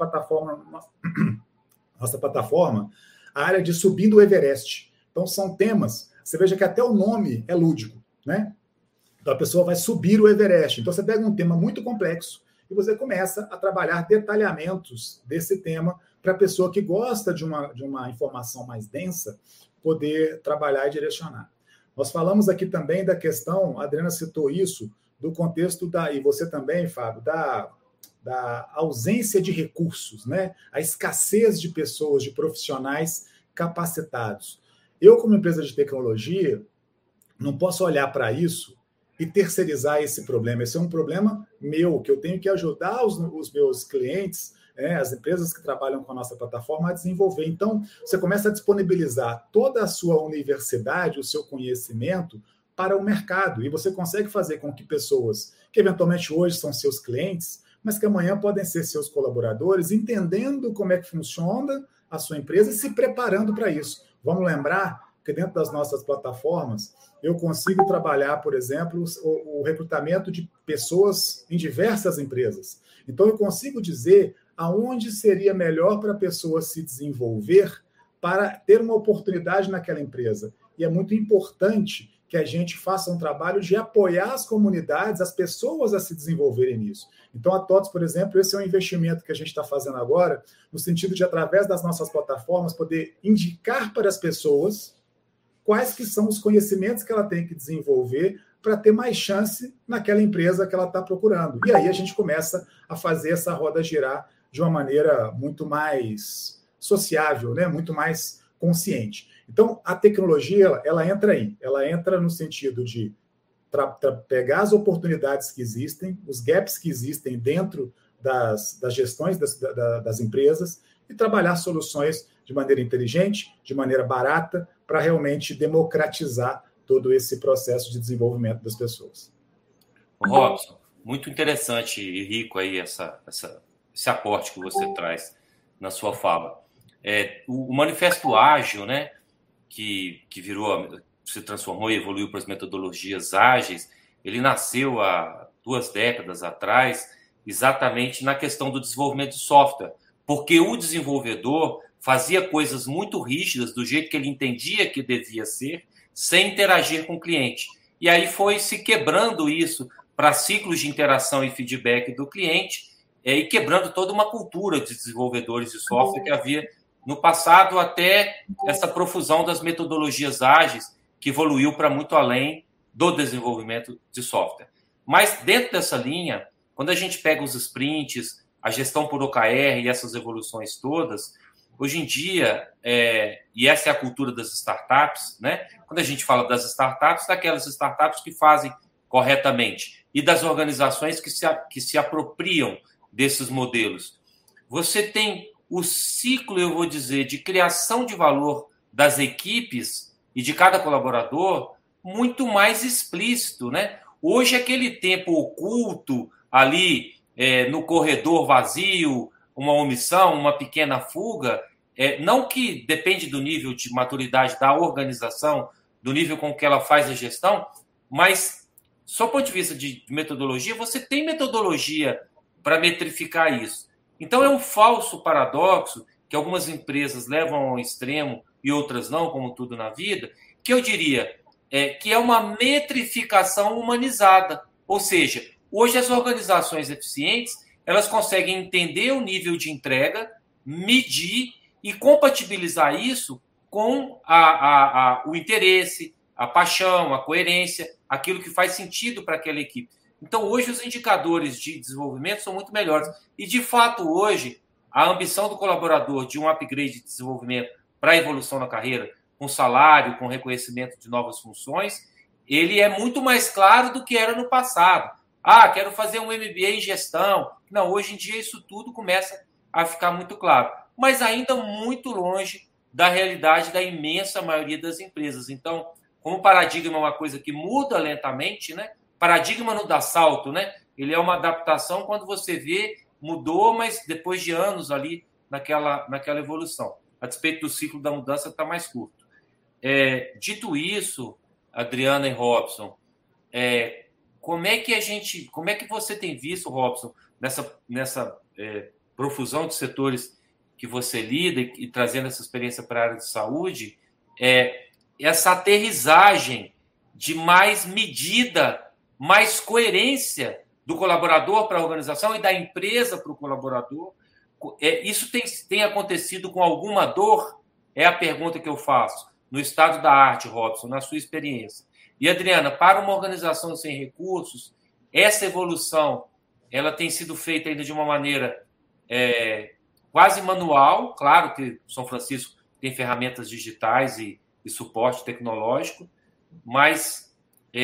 nossa plataforma, a área de Subindo o Everest. Então, são temas, você veja que até o nome é lúdico, né? Então, a pessoa vai subir o Everest. Então, você pega um tema muito complexo e você começa a trabalhar detalhamentos desse tema para a pessoa que gosta de uma informação mais densa poder trabalhar e direcionar. Nós falamos aqui também da questão, a Adriana citou isso, do contexto e você também, Fábio, da ausência de recursos, né? A escassez de pessoas, de profissionais capacitados. Eu, como empresa de tecnologia, não posso olhar para isso e terceirizar esse problema. Esse é um problema meu, que eu tenho que ajudar os meus clientes, as empresas que trabalham com a nossa plataforma a desenvolver. Então, você começa a disponibilizar toda a sua universidade, o seu conhecimento, para o mercado. E você consegue fazer com que pessoas que eventualmente hoje são seus clientes, mas que amanhã podem ser seus colaboradores, entendendo como é que funciona a sua empresa e se preparando para isso. Vamos lembrar que dentro das nossas plataformas, eu consigo trabalhar, por exemplo, o recrutamento de pessoas em diversas empresas. Então, eu consigo dizer aonde seria melhor para a pessoa se desenvolver para ter uma oportunidade naquela empresa. E é muito importante que a gente faça um trabalho de apoiar as comunidades, as pessoas a se desenvolverem nisso. Então, a TOTVS, por exemplo, esse é um investimento que a gente está fazendo agora, no sentido de, através das nossas plataformas, poder indicar para as pessoas quais que são os conhecimentos que ela tem que desenvolver para ter mais chance naquela empresa que ela está procurando. E aí a gente começa a fazer essa roda girar de uma maneira muito mais sociável, né? Muito mais consciente. Então, a tecnologia, ela entra aí. Ela entra no sentido de pegar as oportunidades que existem, os gaps que existem dentro das gestões das empresas e trabalhar soluções de maneira inteligente, de maneira barata, para realmente democratizar todo esse processo de desenvolvimento das pessoas. Robson, muito interessante e rico aí esse aporte que você traz na sua fala. O Manifesto Ágil, né, que se transformou e evoluiu para as metodologias ágeis, ele nasceu há 2 décadas atrás, exatamente na questão do desenvolvimento de software, porque o desenvolvedor fazia coisas muito rígidas, do jeito que ele entendia que devia ser, sem interagir com o cliente. E aí foi se quebrando isso para ciclos de interação e feedback do cliente, e quebrando toda uma cultura de desenvolvedores de software que havia no passado, até essa profusão das metodologias ágeis, que evoluiu para muito além do desenvolvimento de software. Mas dentro dessa linha, quando a gente pega os sprints, a gestão por OKR e essas evoluções todas, hoje em dia, e essa é a cultura das startups, né? Quando a gente fala das startups, daquelas startups que fazem corretamente e das organizações que se apropriam desses modelos. Você tem o ciclo, eu vou dizer, de criação de valor das equipes e de cada colaborador muito mais explícito, né? Hoje, aquele tempo oculto ali no corredor vazio, uma omissão, uma pequena fuga, não que depende do nível de maturidade da organização, do nível com que ela faz a gestão, mas, só do ponto de vista de metodologia, você tem metodologia para metrificar isso. Então, é um falso paradoxo que algumas empresas levam ao extremo e outras não, como tudo na vida, que eu diria que é uma metrificação humanizada. Ou seja, hoje as organizações eficientes, elas conseguem entender o nível de entrega, medir e compatibilizar isso com o interesse, a paixão, a coerência, aquilo que faz sentido para aquela equipe. Então, hoje, os indicadores de desenvolvimento são muito melhores. E, de fato, hoje, a ambição do colaborador de um upgrade de desenvolvimento para a evolução na carreira, com salário, com reconhecimento de novas funções, ele é muito mais claro do que era no passado. Quero fazer um MBA em gestão. Não, hoje em dia isso tudo começa a ficar muito claro. Mas ainda muito longe da realidade da imensa maioria das empresas. Então, como o paradigma é uma coisa que muda lentamente, né? Paradigma não dá salto, né? Ele é uma adaptação quando você vê, mudou, mas depois de anos ali naquela evolução. A despeito do ciclo da mudança está mais curto. Dito isso, Adriana e Robson, como é que você tem visto, Robson, nessa profusão de setores que você lida e trazendo essa experiência para a área de saúde, essa aterrissagem de mais medida, mais coerência do colaborador para a organização e da empresa para o colaborador? Isso tem acontecido com alguma dor? É a pergunta que eu faço. No estado da arte, Robson, na sua experiência. E, Adriana, para uma organização sem recursos, essa evolução ela tem sido feita ainda de uma maneira quase manual. Claro que São Francisco tem ferramentas digitais e suporte tecnológico, mas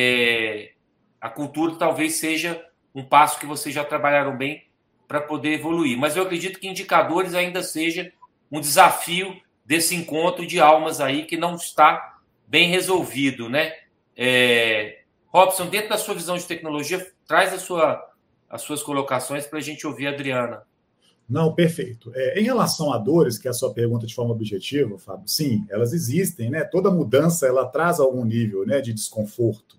a cultura talvez seja um passo que vocês já trabalharam bem para poder evoluir. Mas eu acredito que indicadores ainda seja um desafio desse encontro de almas aí que não está bem resolvido, né? Robson, dentro da sua visão de tecnologia, traz as suas colocações para a gente ouvir a Adriana. Não, perfeito. Em relação a dores, que é a sua pergunta de forma objetiva, Fábio, sim, elas existem, né? Toda mudança, ela traz algum nível, né, de desconforto.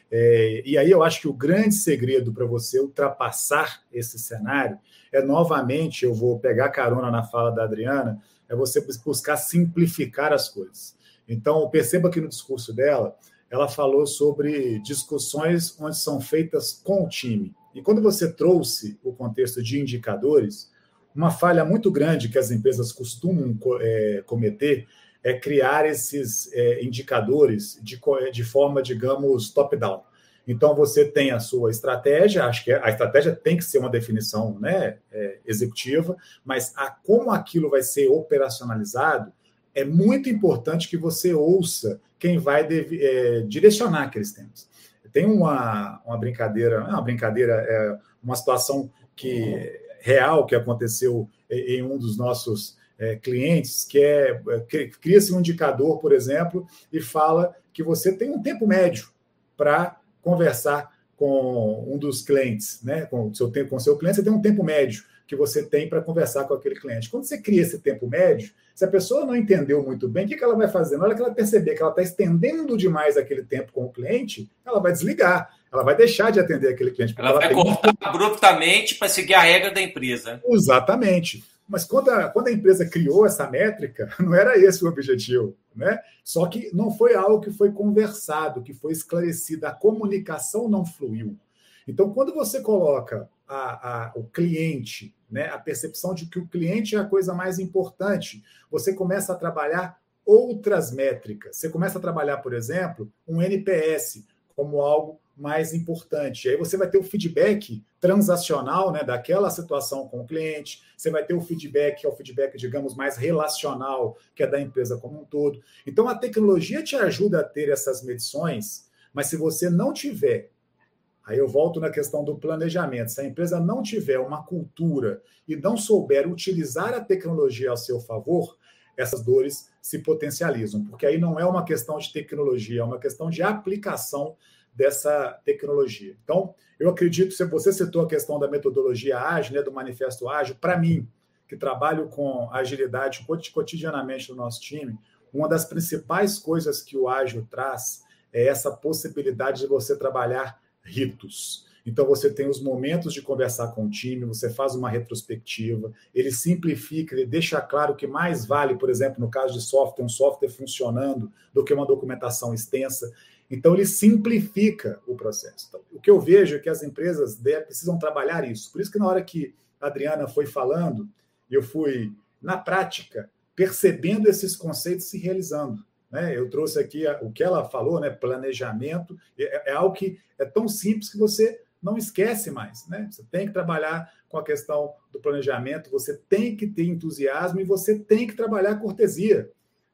E aí eu acho que o grande segredo para você ultrapassar esse cenário novamente, eu vou pegar carona na fala da Adriana, é você buscar simplificar as coisas. Então, perceba que no discurso dela, ela falou sobre discussões onde são feitas com o time. E quando você trouxe o contexto de indicadores, uma falha muito grande que as empresas costumam cometer é criar esses indicadores de forma, digamos, top-down. Então, você tem a sua estratégia, acho que a estratégia tem que ser uma definição, né, executiva, mas como aquilo vai ser operacionalizado, é muito importante que você ouça quem vai direcionar aqueles temas. Tem uma brincadeira, uma situação real que aconteceu em um dos nossos clientes, que cria-se um indicador, por exemplo, e fala que você tem um tempo médio para conversar com um dos clientes, né? Com o seu cliente, você tem um tempo médio que você tem para conversar com aquele cliente. Quando você cria esse tempo médio, se a pessoa não entendeu muito bem, o que ela vai fazer? Na hora que ela perceber que ela está estendendo demais aquele tempo com o cliente, ela vai desligar, ela vai deixar de atender aquele cliente. Ela vai cortar abruptamente para seguir a regra da empresa. Exatamente. Mas quando a empresa criou essa métrica, não era esse o objetivo, né? Só que não foi algo que foi conversado, que foi esclarecido, a comunicação não fluiu. Então, quando você coloca o cliente, né, a percepção de que o cliente é a coisa mais importante, você começa a trabalhar outras métricas. Você começa a trabalhar, por exemplo, um NPS como algo mais importante. E aí você vai ter o feedback transacional, né, daquela situação com o cliente, você vai ter o feedback, que é o feedback, digamos, mais relacional, que é da empresa como um todo. Então, a tecnologia te ajuda a ter essas medições, mas se você não tiver, aí eu volto na questão do planejamento, se a empresa não tiver uma cultura e não souber utilizar a tecnologia ao seu favor, essas dores se potencializam, porque aí não é uma questão de tecnologia, é uma questão de aplicação dessa tecnologia. Então, eu acredito, se você citou a questão da metodologia ágil, né, do manifesto ágil, para mim, que trabalho com agilidade cotidianamente no nosso time, uma das principais coisas que o ágil traz é essa possibilidade de você trabalhar ritos. Então, você tem os momentos de conversar com o time, você faz uma retrospectiva, ele simplifica, ele deixa claro que mais vale, por exemplo, no caso de software, um software funcionando do que uma documentação extensa. Então, ele simplifica o processo. Então, o que eu vejo é que as empresas precisam trabalhar isso. Por isso que na hora que a Adriana foi falando, eu fui, na prática, percebendo esses conceitos se realizando. Né? Eu trouxe aqui o que ela falou, né? Planejamento, é algo que é tão simples que você não esquece mais. Né? Você tem que trabalhar com a questão do planejamento, você tem que ter entusiasmo e você tem que trabalhar cortesia.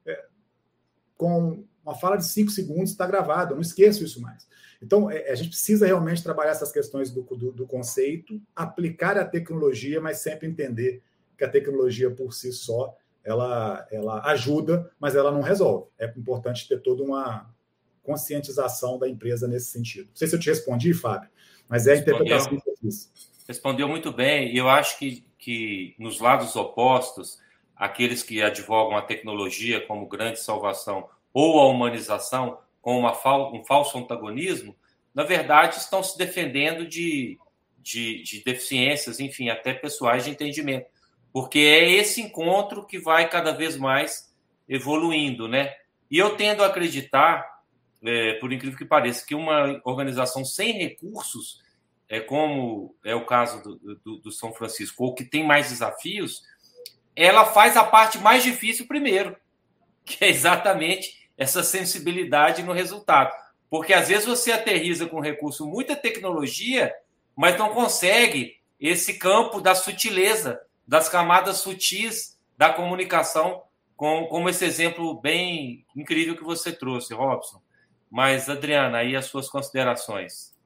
Com uma fala de 5 segundos está gravada, eu não esqueço isso mais. Então, a gente precisa realmente trabalhar essas questões do conceito, aplicar a tecnologia, mas sempre entender que a tecnologia por si só, ela ajuda, mas ela não resolve. É importante ter toda uma conscientização da empresa nesse sentido. Não sei se eu te respondi, Fábio, mas é a interpretação que eu fiz. Respondeu muito bem, e eu acho que nos lados opostos, aqueles que advogam a tecnologia como grande salvação ou a humanização com um falso antagonismo, na verdade estão se defendendo de deficiências, enfim, até pessoais de entendimento. Porque é esse encontro que vai cada vez mais evoluindo, né? E eu tendo a acreditar, por incrível que pareça, que uma organização sem recursos, como é o caso do São Francisco, ou que tem mais desafios, ela faz a parte mais difícil primeiro, que é exatamente essa sensibilidade no resultado. Porque às vezes você aterriza com recurso muita tecnologia, mas não consegue esse campo da sutileza, das camadas sutis da comunicação, como esse exemplo bem incrível que você trouxe, Robson. Mas, Adriana, aí as suas considerações.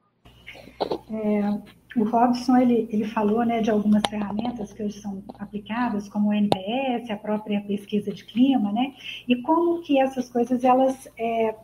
O Robson, ele falou, né, de algumas ferramentas que hoje são aplicadas, como o NPS, a própria pesquisa de clima, né, e como que essas coisas, elas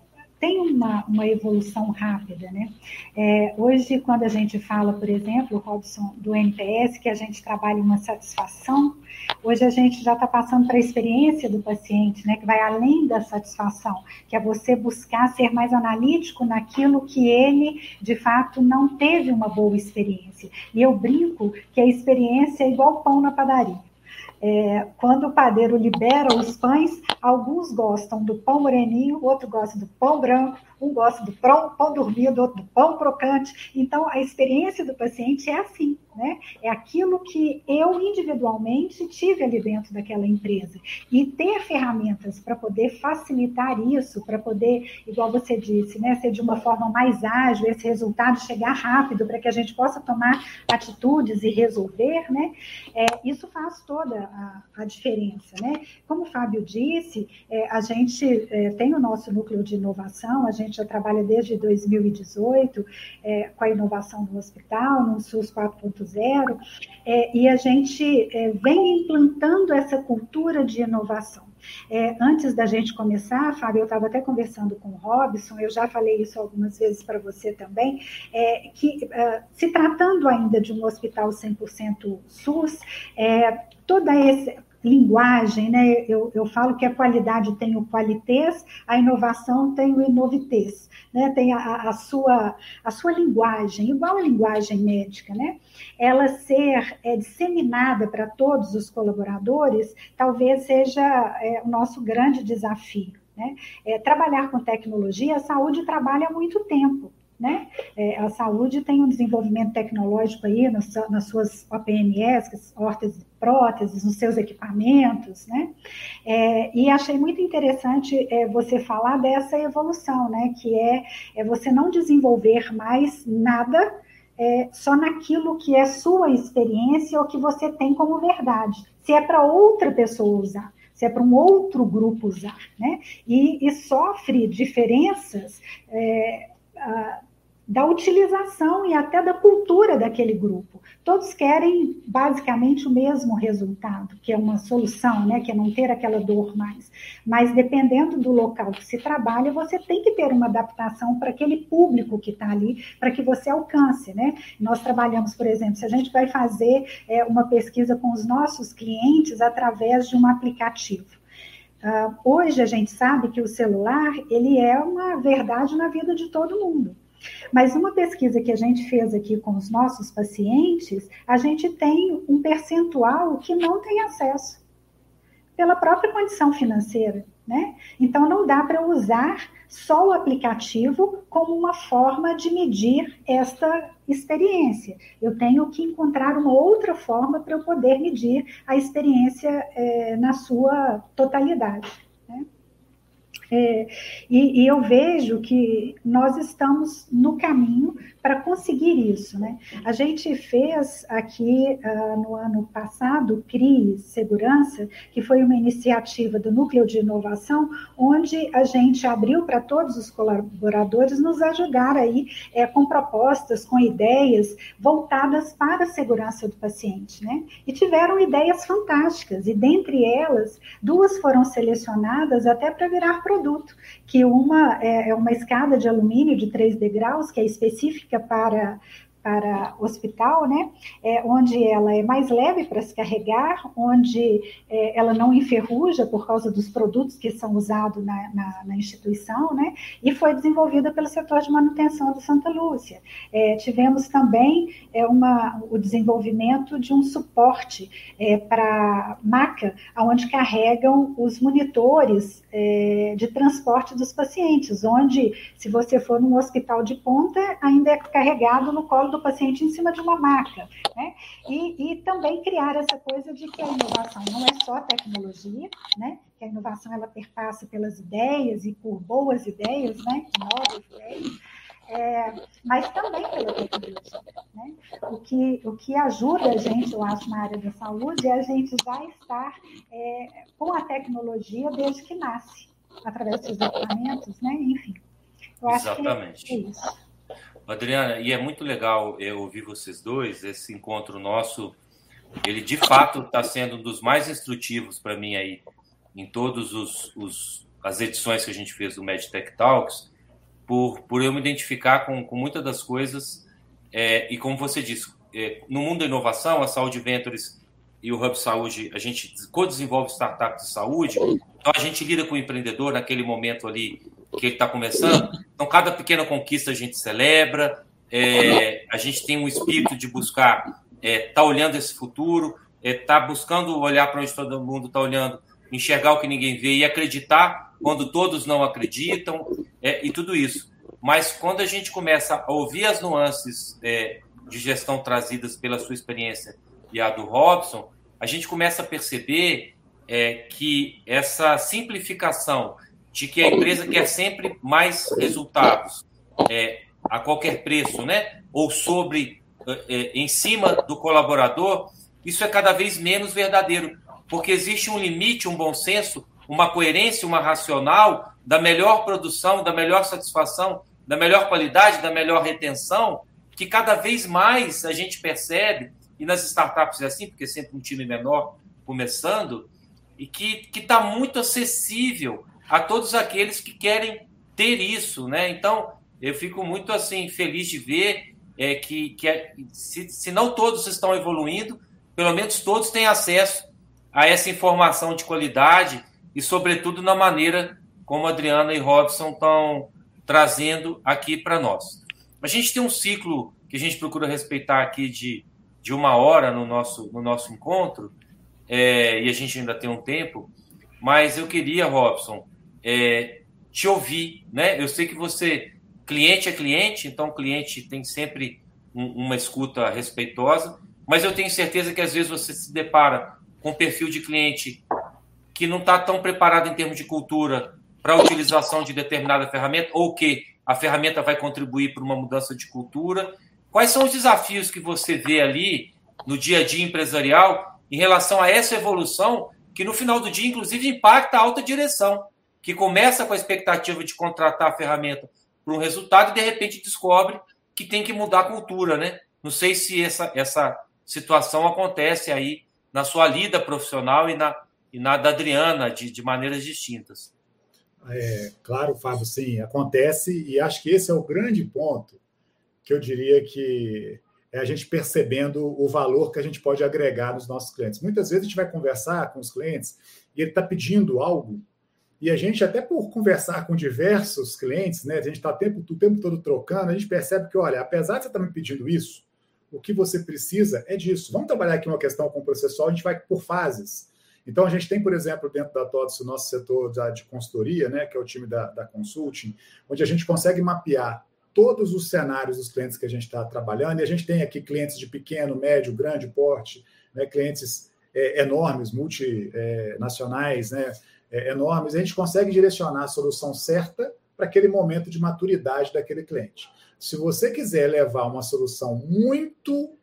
tem uma evolução rápida, né? Hoje, quando a gente fala, por exemplo, Robson, do NPS, que a gente trabalha uma satisfação, hoje a gente já está passando para a experiência do paciente, né, que vai além da satisfação, que é você buscar ser mais analítico naquilo que ele, de fato, não teve uma boa experiência. E eu brinco que a experiência é igual pão na padaria. Quando o padeiro libera os pães, alguns gostam do pão moreninho, outro gosta do pão branco, um gosta do pão dormido, outro do pão crocante. Então, a experiência do paciente é assim, né? É aquilo que eu individualmente tive ali dentro daquela empresa. E ter ferramentas para poder facilitar isso, para poder, igual você disse, né, ser de uma forma mais ágil, esse resultado chegar rápido, para que a gente possa tomar atitudes e resolver, né? Isso faz toda a diferença, né? Como o Fábio disse, a gente tem o nosso núcleo de inovação, a gente já trabalha desde 2018 com a inovação no hospital, no SUS 4.0, e a gente vem implantando essa cultura de inovação. Antes da gente começar, Fábio, eu estava até conversando com o Robson, eu já falei isso algumas vezes para você também, que se tratando ainda de um hospital 100% SUS, toda essa linguagem, né? Eu falo que a qualidade tem o qualitês, a inovação tem o inovitês, né? Tem a sua linguagem, igual a linguagem médica, né? Ela ser disseminada para todos os colaboradores, talvez seja o nosso grande desafio, né? Trabalhar com tecnologia, a saúde trabalha há muito tempo, né? A saúde tem um desenvolvimento tecnológico aí nas suas OPMS, órteses, próteses, nos seus equipamentos, né? E achei muito interessante você falar dessa evolução, né? Que é você não desenvolver mais nada só naquilo que é sua experiência ou que você tem como verdade. Se é para outra pessoa usar, se é para um outro grupo usar, né? E sofre diferenças da utilização e até da cultura daquele grupo. Todos querem basicamente o mesmo resultado, que é uma solução, né? Que é não ter aquela dor mais. Mas dependendo do local que se trabalha, você tem que ter uma adaptação para aquele público que está ali, para que você alcance, né? Nós trabalhamos, por exemplo, se a gente vai fazer uma pesquisa com os nossos clientes através de um aplicativo. Hoje a gente sabe que o celular, ele é uma verdade na vida de todo mundo. Mas uma pesquisa que a gente fez aqui com os nossos pacientes, a gente tem um percentual que não tem acesso, pela própria condição financeira, né? Então, não dá para usar só o aplicativo como uma forma de medir esta experiência. Eu tenho que encontrar uma outra forma para eu poder medir a experiência na sua totalidade, né? E eu vejo que nós estamos no caminho para conseguir isso, né? A gente fez aqui no ano passado o CRI Segurança, que foi uma iniciativa do Núcleo de Inovação, onde a gente abriu para todos os colaboradores nos ajudar aí com propostas, com ideias voltadas para a segurança do paciente, né? E tiveram ideias fantásticas, e dentre elas, 2 foram selecionadas até para virar produto, que uma é uma escada de alumínio de 3 degraus, que é específica para hospital, né? Onde ela é mais leve para se carregar, onde ela não enferruja por causa dos produtos que são usados na instituição, né? E foi desenvolvida pelo setor de manutenção de Santa Lúcia. Tivemos também o desenvolvimento de um suporte para maca, onde carregam os monitores de transporte dos pacientes, onde, se você for num hospital de ponta, ainda é carregado no colo do paciente em cima de uma maca, né? E também criar essa coisa de que a inovação não é só tecnologia, né? Que a inovação ela perpassa pelas ideias e por boas ideias, né? Novas ideias, mas também pela tecnologia, né? O que ajuda a gente, eu acho, na área da saúde é a gente já estar com a tecnologia desde que nasce, através dos equipamentos, né? Enfim, eu acho Exatamente. Que é isso. Adriana, e é muito legal eu ouvir vocês dois, esse encontro nosso, ele de fato está sendo um dos mais instrutivos para mim aí, em todas as edições que a gente fez do MedTech Talks, por eu me identificar com muitas das coisas. E como você disse, no mundo da inovação, a Saúde Ventures e o Hub Saúde, a gente co-desenvolve startups de saúde, então a gente lida com o empreendedor naquele momento ali que ele está começando. Então, cada pequena conquista a gente celebra, a gente tem um espírito de buscar, tá olhando esse futuro, tá buscando olhar para onde todo mundo está olhando, enxergar o que ninguém vê e acreditar quando todos não acreditam, e tudo isso. Mas quando a gente começa a ouvir as nuances de gestão trazidas pela sua experiência e a do Robson, a gente começa a perceber que essa simplificação de que a empresa quer sempre mais resultados a qualquer preço, né? Ou em cima do colaborador, isso é cada vez menos verdadeiro, porque existe um limite, um bom senso, uma coerência, uma racional da melhor produção, da melhor satisfação, da melhor qualidade, da melhor retenção, que cada vez mais a gente percebe, e nas startups é assim, porque é sempre um time menor começando, e que está muito acessível a todos aqueles que querem ter isso, né? Então, eu fico muito assim feliz de ver se não todos estão evoluindo, pelo menos todos têm acesso a essa informação de qualidade e, sobretudo, na maneira como a Adriana e Robson estão trazendo aqui para nós. A gente tem um ciclo que a gente procura respeitar aqui de 1 hora no nosso encontro, e a gente ainda tem um tempo, mas eu queria, Robson, te ouvir, né? Eu sei que você, cliente é cliente, então o cliente tem sempre uma escuta respeitosa, mas eu tenho certeza que às vezes você se depara com um perfil de cliente que não está tão preparado em termos de cultura para a utilização de determinada ferramenta, ou que a ferramenta vai contribuir para uma mudança de cultura. Quais são os desafios que você vê ali no dia a dia empresarial em relação a essa evolução que, no final do dia, inclusive, impacta a alta direção, que começa com a expectativa de contratar a ferramenta para um resultado e, de repente, descobre que tem que mudar a cultura, né? Não sei se essa situação acontece aí na sua lida profissional e na da Adriana, de maneiras distintas. Claro, Fábio, sim, acontece, e acho que esse é o grande ponto que eu diria que é a gente percebendo o valor que a gente pode agregar nos nossos clientes. Muitas vezes a gente vai conversar com os clientes e ele está pedindo algo, e a gente, até por conversar com diversos clientes, né, a gente está o tempo todo trocando, a gente percebe que, olha, apesar de você estar me pedindo isso, o que você precisa é disso. Vamos trabalhar aqui uma questão com o processual, a gente vai por fases. Então, a gente tem, por exemplo, dentro da TOTS, o nosso setor de consultoria, né, que é o time da Consulting, onde a gente consegue mapear todos os cenários dos clientes que a gente está trabalhando, e a gente tem aqui clientes de pequeno, médio, grande porte, né, clientes enormes, multinacionais, né, enormes, e a gente consegue direcionar a solução certa para aquele momento de maturidade daquele cliente. Se você quiser levar uma solução muito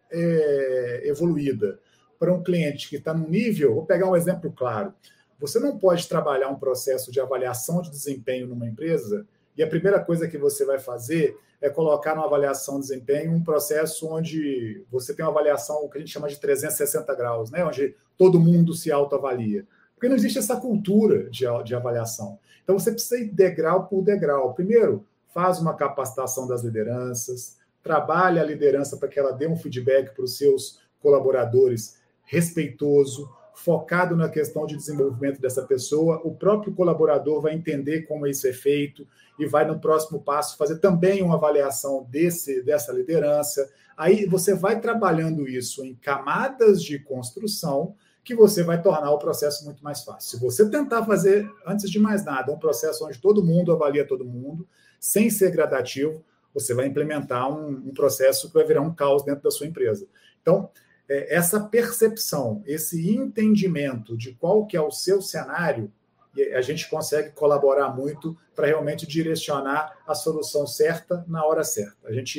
evoluída para um cliente que está no nível, vou pegar um exemplo claro, você não pode trabalhar um processo de avaliação de desempenho numa empresa e a primeira coisa que você vai fazer é colocar numa avaliação de desempenho um processo onde você tem uma avaliação que a gente chama de 360 graus, né? Onde todo mundo se autoavalia. Porque não existe essa cultura de avaliação. Então, você precisa ir degrau por degrau. Primeiro, faz uma capacitação das lideranças, trabalha a liderança para que ela dê um feedback para os seus colaboradores respeitoso, focado na questão de desenvolvimento dessa pessoa. O próprio colaborador vai entender como isso é feito e vai, no próximo passo, fazer também uma avaliação dessa liderança. Aí você vai trabalhando isso em camadas de construção que você vai tornar o processo muito mais fácil. Se você tentar fazer, antes de mais nada, um processo onde todo mundo avalia todo mundo, sem ser gradativo, você vai implementar um processo que vai virar um caos dentro da sua empresa. Então, essa percepção, esse entendimento de qual que é o seu cenário, a gente consegue colaborar muito para realmente direcionar a solução certa na hora certa.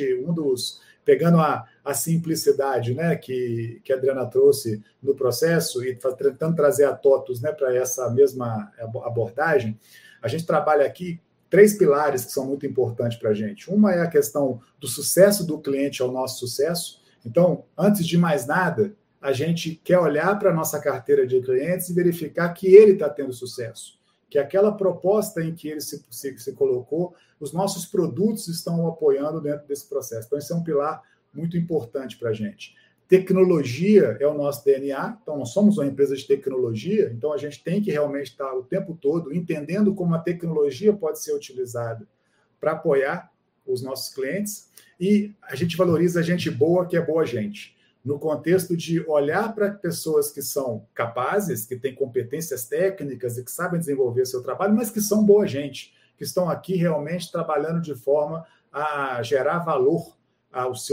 Pegando a simplicidade, né, que a Adriana trouxe no processo e tentando trazer a TOTUS, né, para essa mesma abordagem, a gente trabalha aqui 3 pilares que são muito importantes para a gente. Uma é a questão do sucesso do cliente ao nosso sucesso. Então, antes de mais nada, a gente quer olhar para a nossa carteira de clientes e verificar que ele está tendo sucesso, que aquela proposta em que ele se colocou, os nossos produtos estão apoiando dentro desse processo. Então, esse é um pilar muito importante para a gente. Tecnologia é o nosso DNA, então nós somos uma empresa de tecnologia, então a gente tem que realmente estar o tempo todo entendendo como a tecnologia pode ser utilizada para apoiar os nossos clientes, e a gente valoriza a gente boa, que é boa gente, no contexto de olhar para pessoas que são capazes, que têm competências técnicas e que sabem desenvolver seu trabalho, mas que são boa gente, que estão aqui realmente trabalhando de forma a gerar valor aos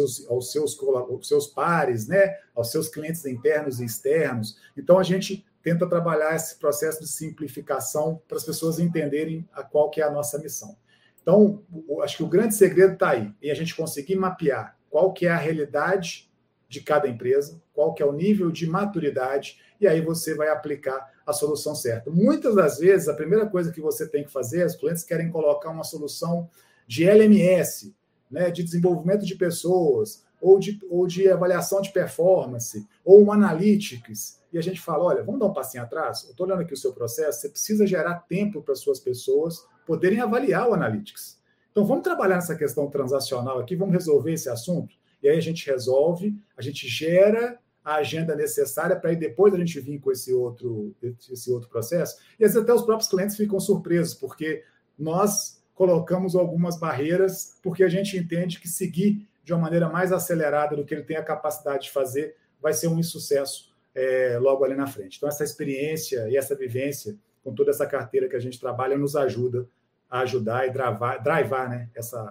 seus pares, né? Aos seus clientes internos e externos. Então, a gente tenta trabalhar esse processo de simplificação para as pessoas entenderem qual que é a nossa missão. Então, acho que o grande segredo está aí, em a gente conseguir mapear qual que é a realidade de cada empresa, qual que é o nível de maturidade, e aí você vai aplicar a solução certa. Muitas das vezes, a primeira coisa que você tem que fazer, os clientes querem colocar uma solução de LMS, né, de desenvolvimento de pessoas, ou de avaliação de performance, ou um analytics, e a gente fala, olha, vamos dar um passinho atrás? Eu estou olhando aqui o seu processo, você precisa gerar tempo para as suas pessoas poderem avaliar o analytics. Então, vamos trabalhar nessa questão transacional aqui, vamos resolver esse assunto? E aí a gente resolve, a gente gera a agenda necessária para aí depois a gente vir com esse outro processo. E às vezes até os próprios clientes ficam surpresos, porque nós colocamos algumas barreiras, porque a gente entende que seguir de uma maneira mais acelerada do que ele tem a capacidade de fazer vai ser um insucesso logo ali na frente. Então, essa experiência e essa vivência com toda essa carteira que a gente trabalha nos ajuda a ajudar e drivar, né,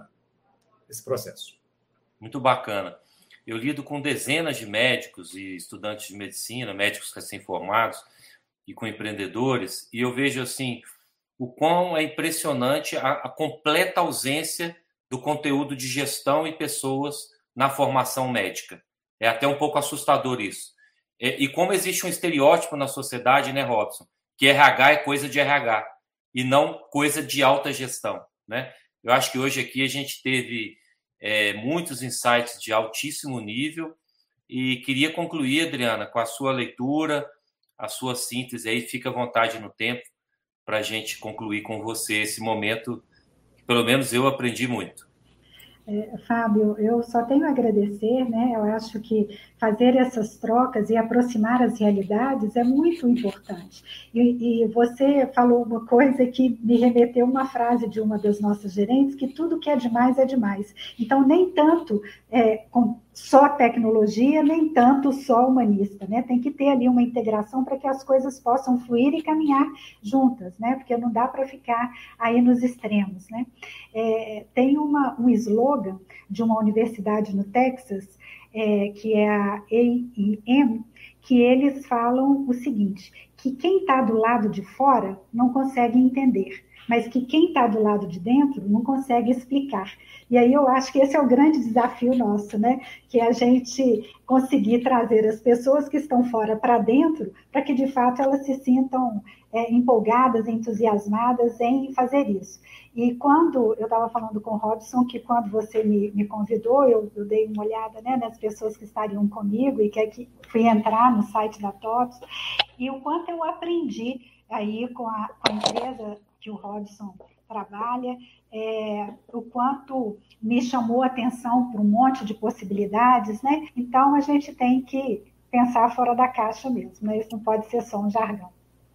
esse processo. Muito bacana. Eu lido com dezenas de médicos e estudantes de medicina, médicos recém-formados e com empreendedores, e eu vejo assim o quão é impressionante a completa ausência do conteúdo de gestão e pessoas na formação médica. É até um pouco assustador isso. E como existe um estereótipo na sociedade, né, Robson, que RH é coisa de RH e não coisa de alta gestão, né? Eu acho que hoje aqui a gente teve muitos insights de altíssimo nível e queria concluir, Adriana, com a sua leitura, a sua síntese aí, fica à vontade no tempo para a gente concluir com você esse momento, que pelo menos eu aprendi muito. Fábio, eu só tenho a agradecer, né? Eu acho que fazer essas trocas e aproximar as realidades é muito importante. E você falou uma coisa que me remeteu uma frase de uma das nossas gerentes, que tudo que é demais é demais. Então, nem tanto com só tecnologia, nem tanto só humanista, né? Tem que ter ali uma integração para que as coisas possam fluir e caminhar juntas, né? Porque não dá para ficar aí nos extremos, né? Tem um slogan de uma universidade no Texas, que é a AEM, que eles falam o seguinte, que quem está do lado de fora não consegue entender, mas que quem está do lado de dentro não consegue explicar. E aí eu acho que esse é o grande desafio nosso, né? Que é a gente conseguir trazer as pessoas que estão fora para dentro, para que de fato elas se sintam empolgadas, entusiasmadas em fazer isso. E quando eu estava falando com o Robson, que quando você me convidou, eu dei uma olhada, né, nas pessoas que estariam comigo e que fui entrar no site da TOTS, e o quanto eu aprendi aí com a empresa que o Robson trabalha, o quanto me chamou a atenção para um monte de possibilidades, né? Então, a gente tem que pensar fora da caixa mesmo, né? Isso não pode ser só um jargão.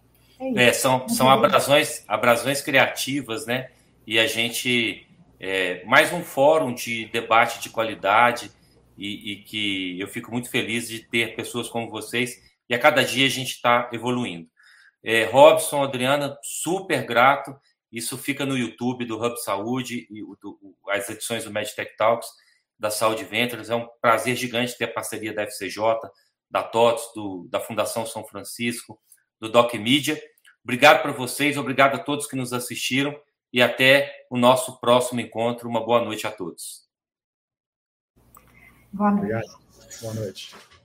São abrasões criativas, né? E a gente, mais um fórum de debate de qualidade e que eu fico muito feliz de ter pessoas como vocês e a cada dia a gente está evoluindo. Robson, Adriana, super grato. Isso fica no YouTube do Hub Saúde e as edições do MedTech Talks da Saúde Ventures. É um prazer gigante ter a parceria da FCJ, da TOTS, da Fundação São Francisco, do Doc Media. Obrigado para vocês, obrigado a todos que nos assistiram e até o nosso próximo encontro. Uma boa noite a todos. Boa noite. Obrigado. Boa noite.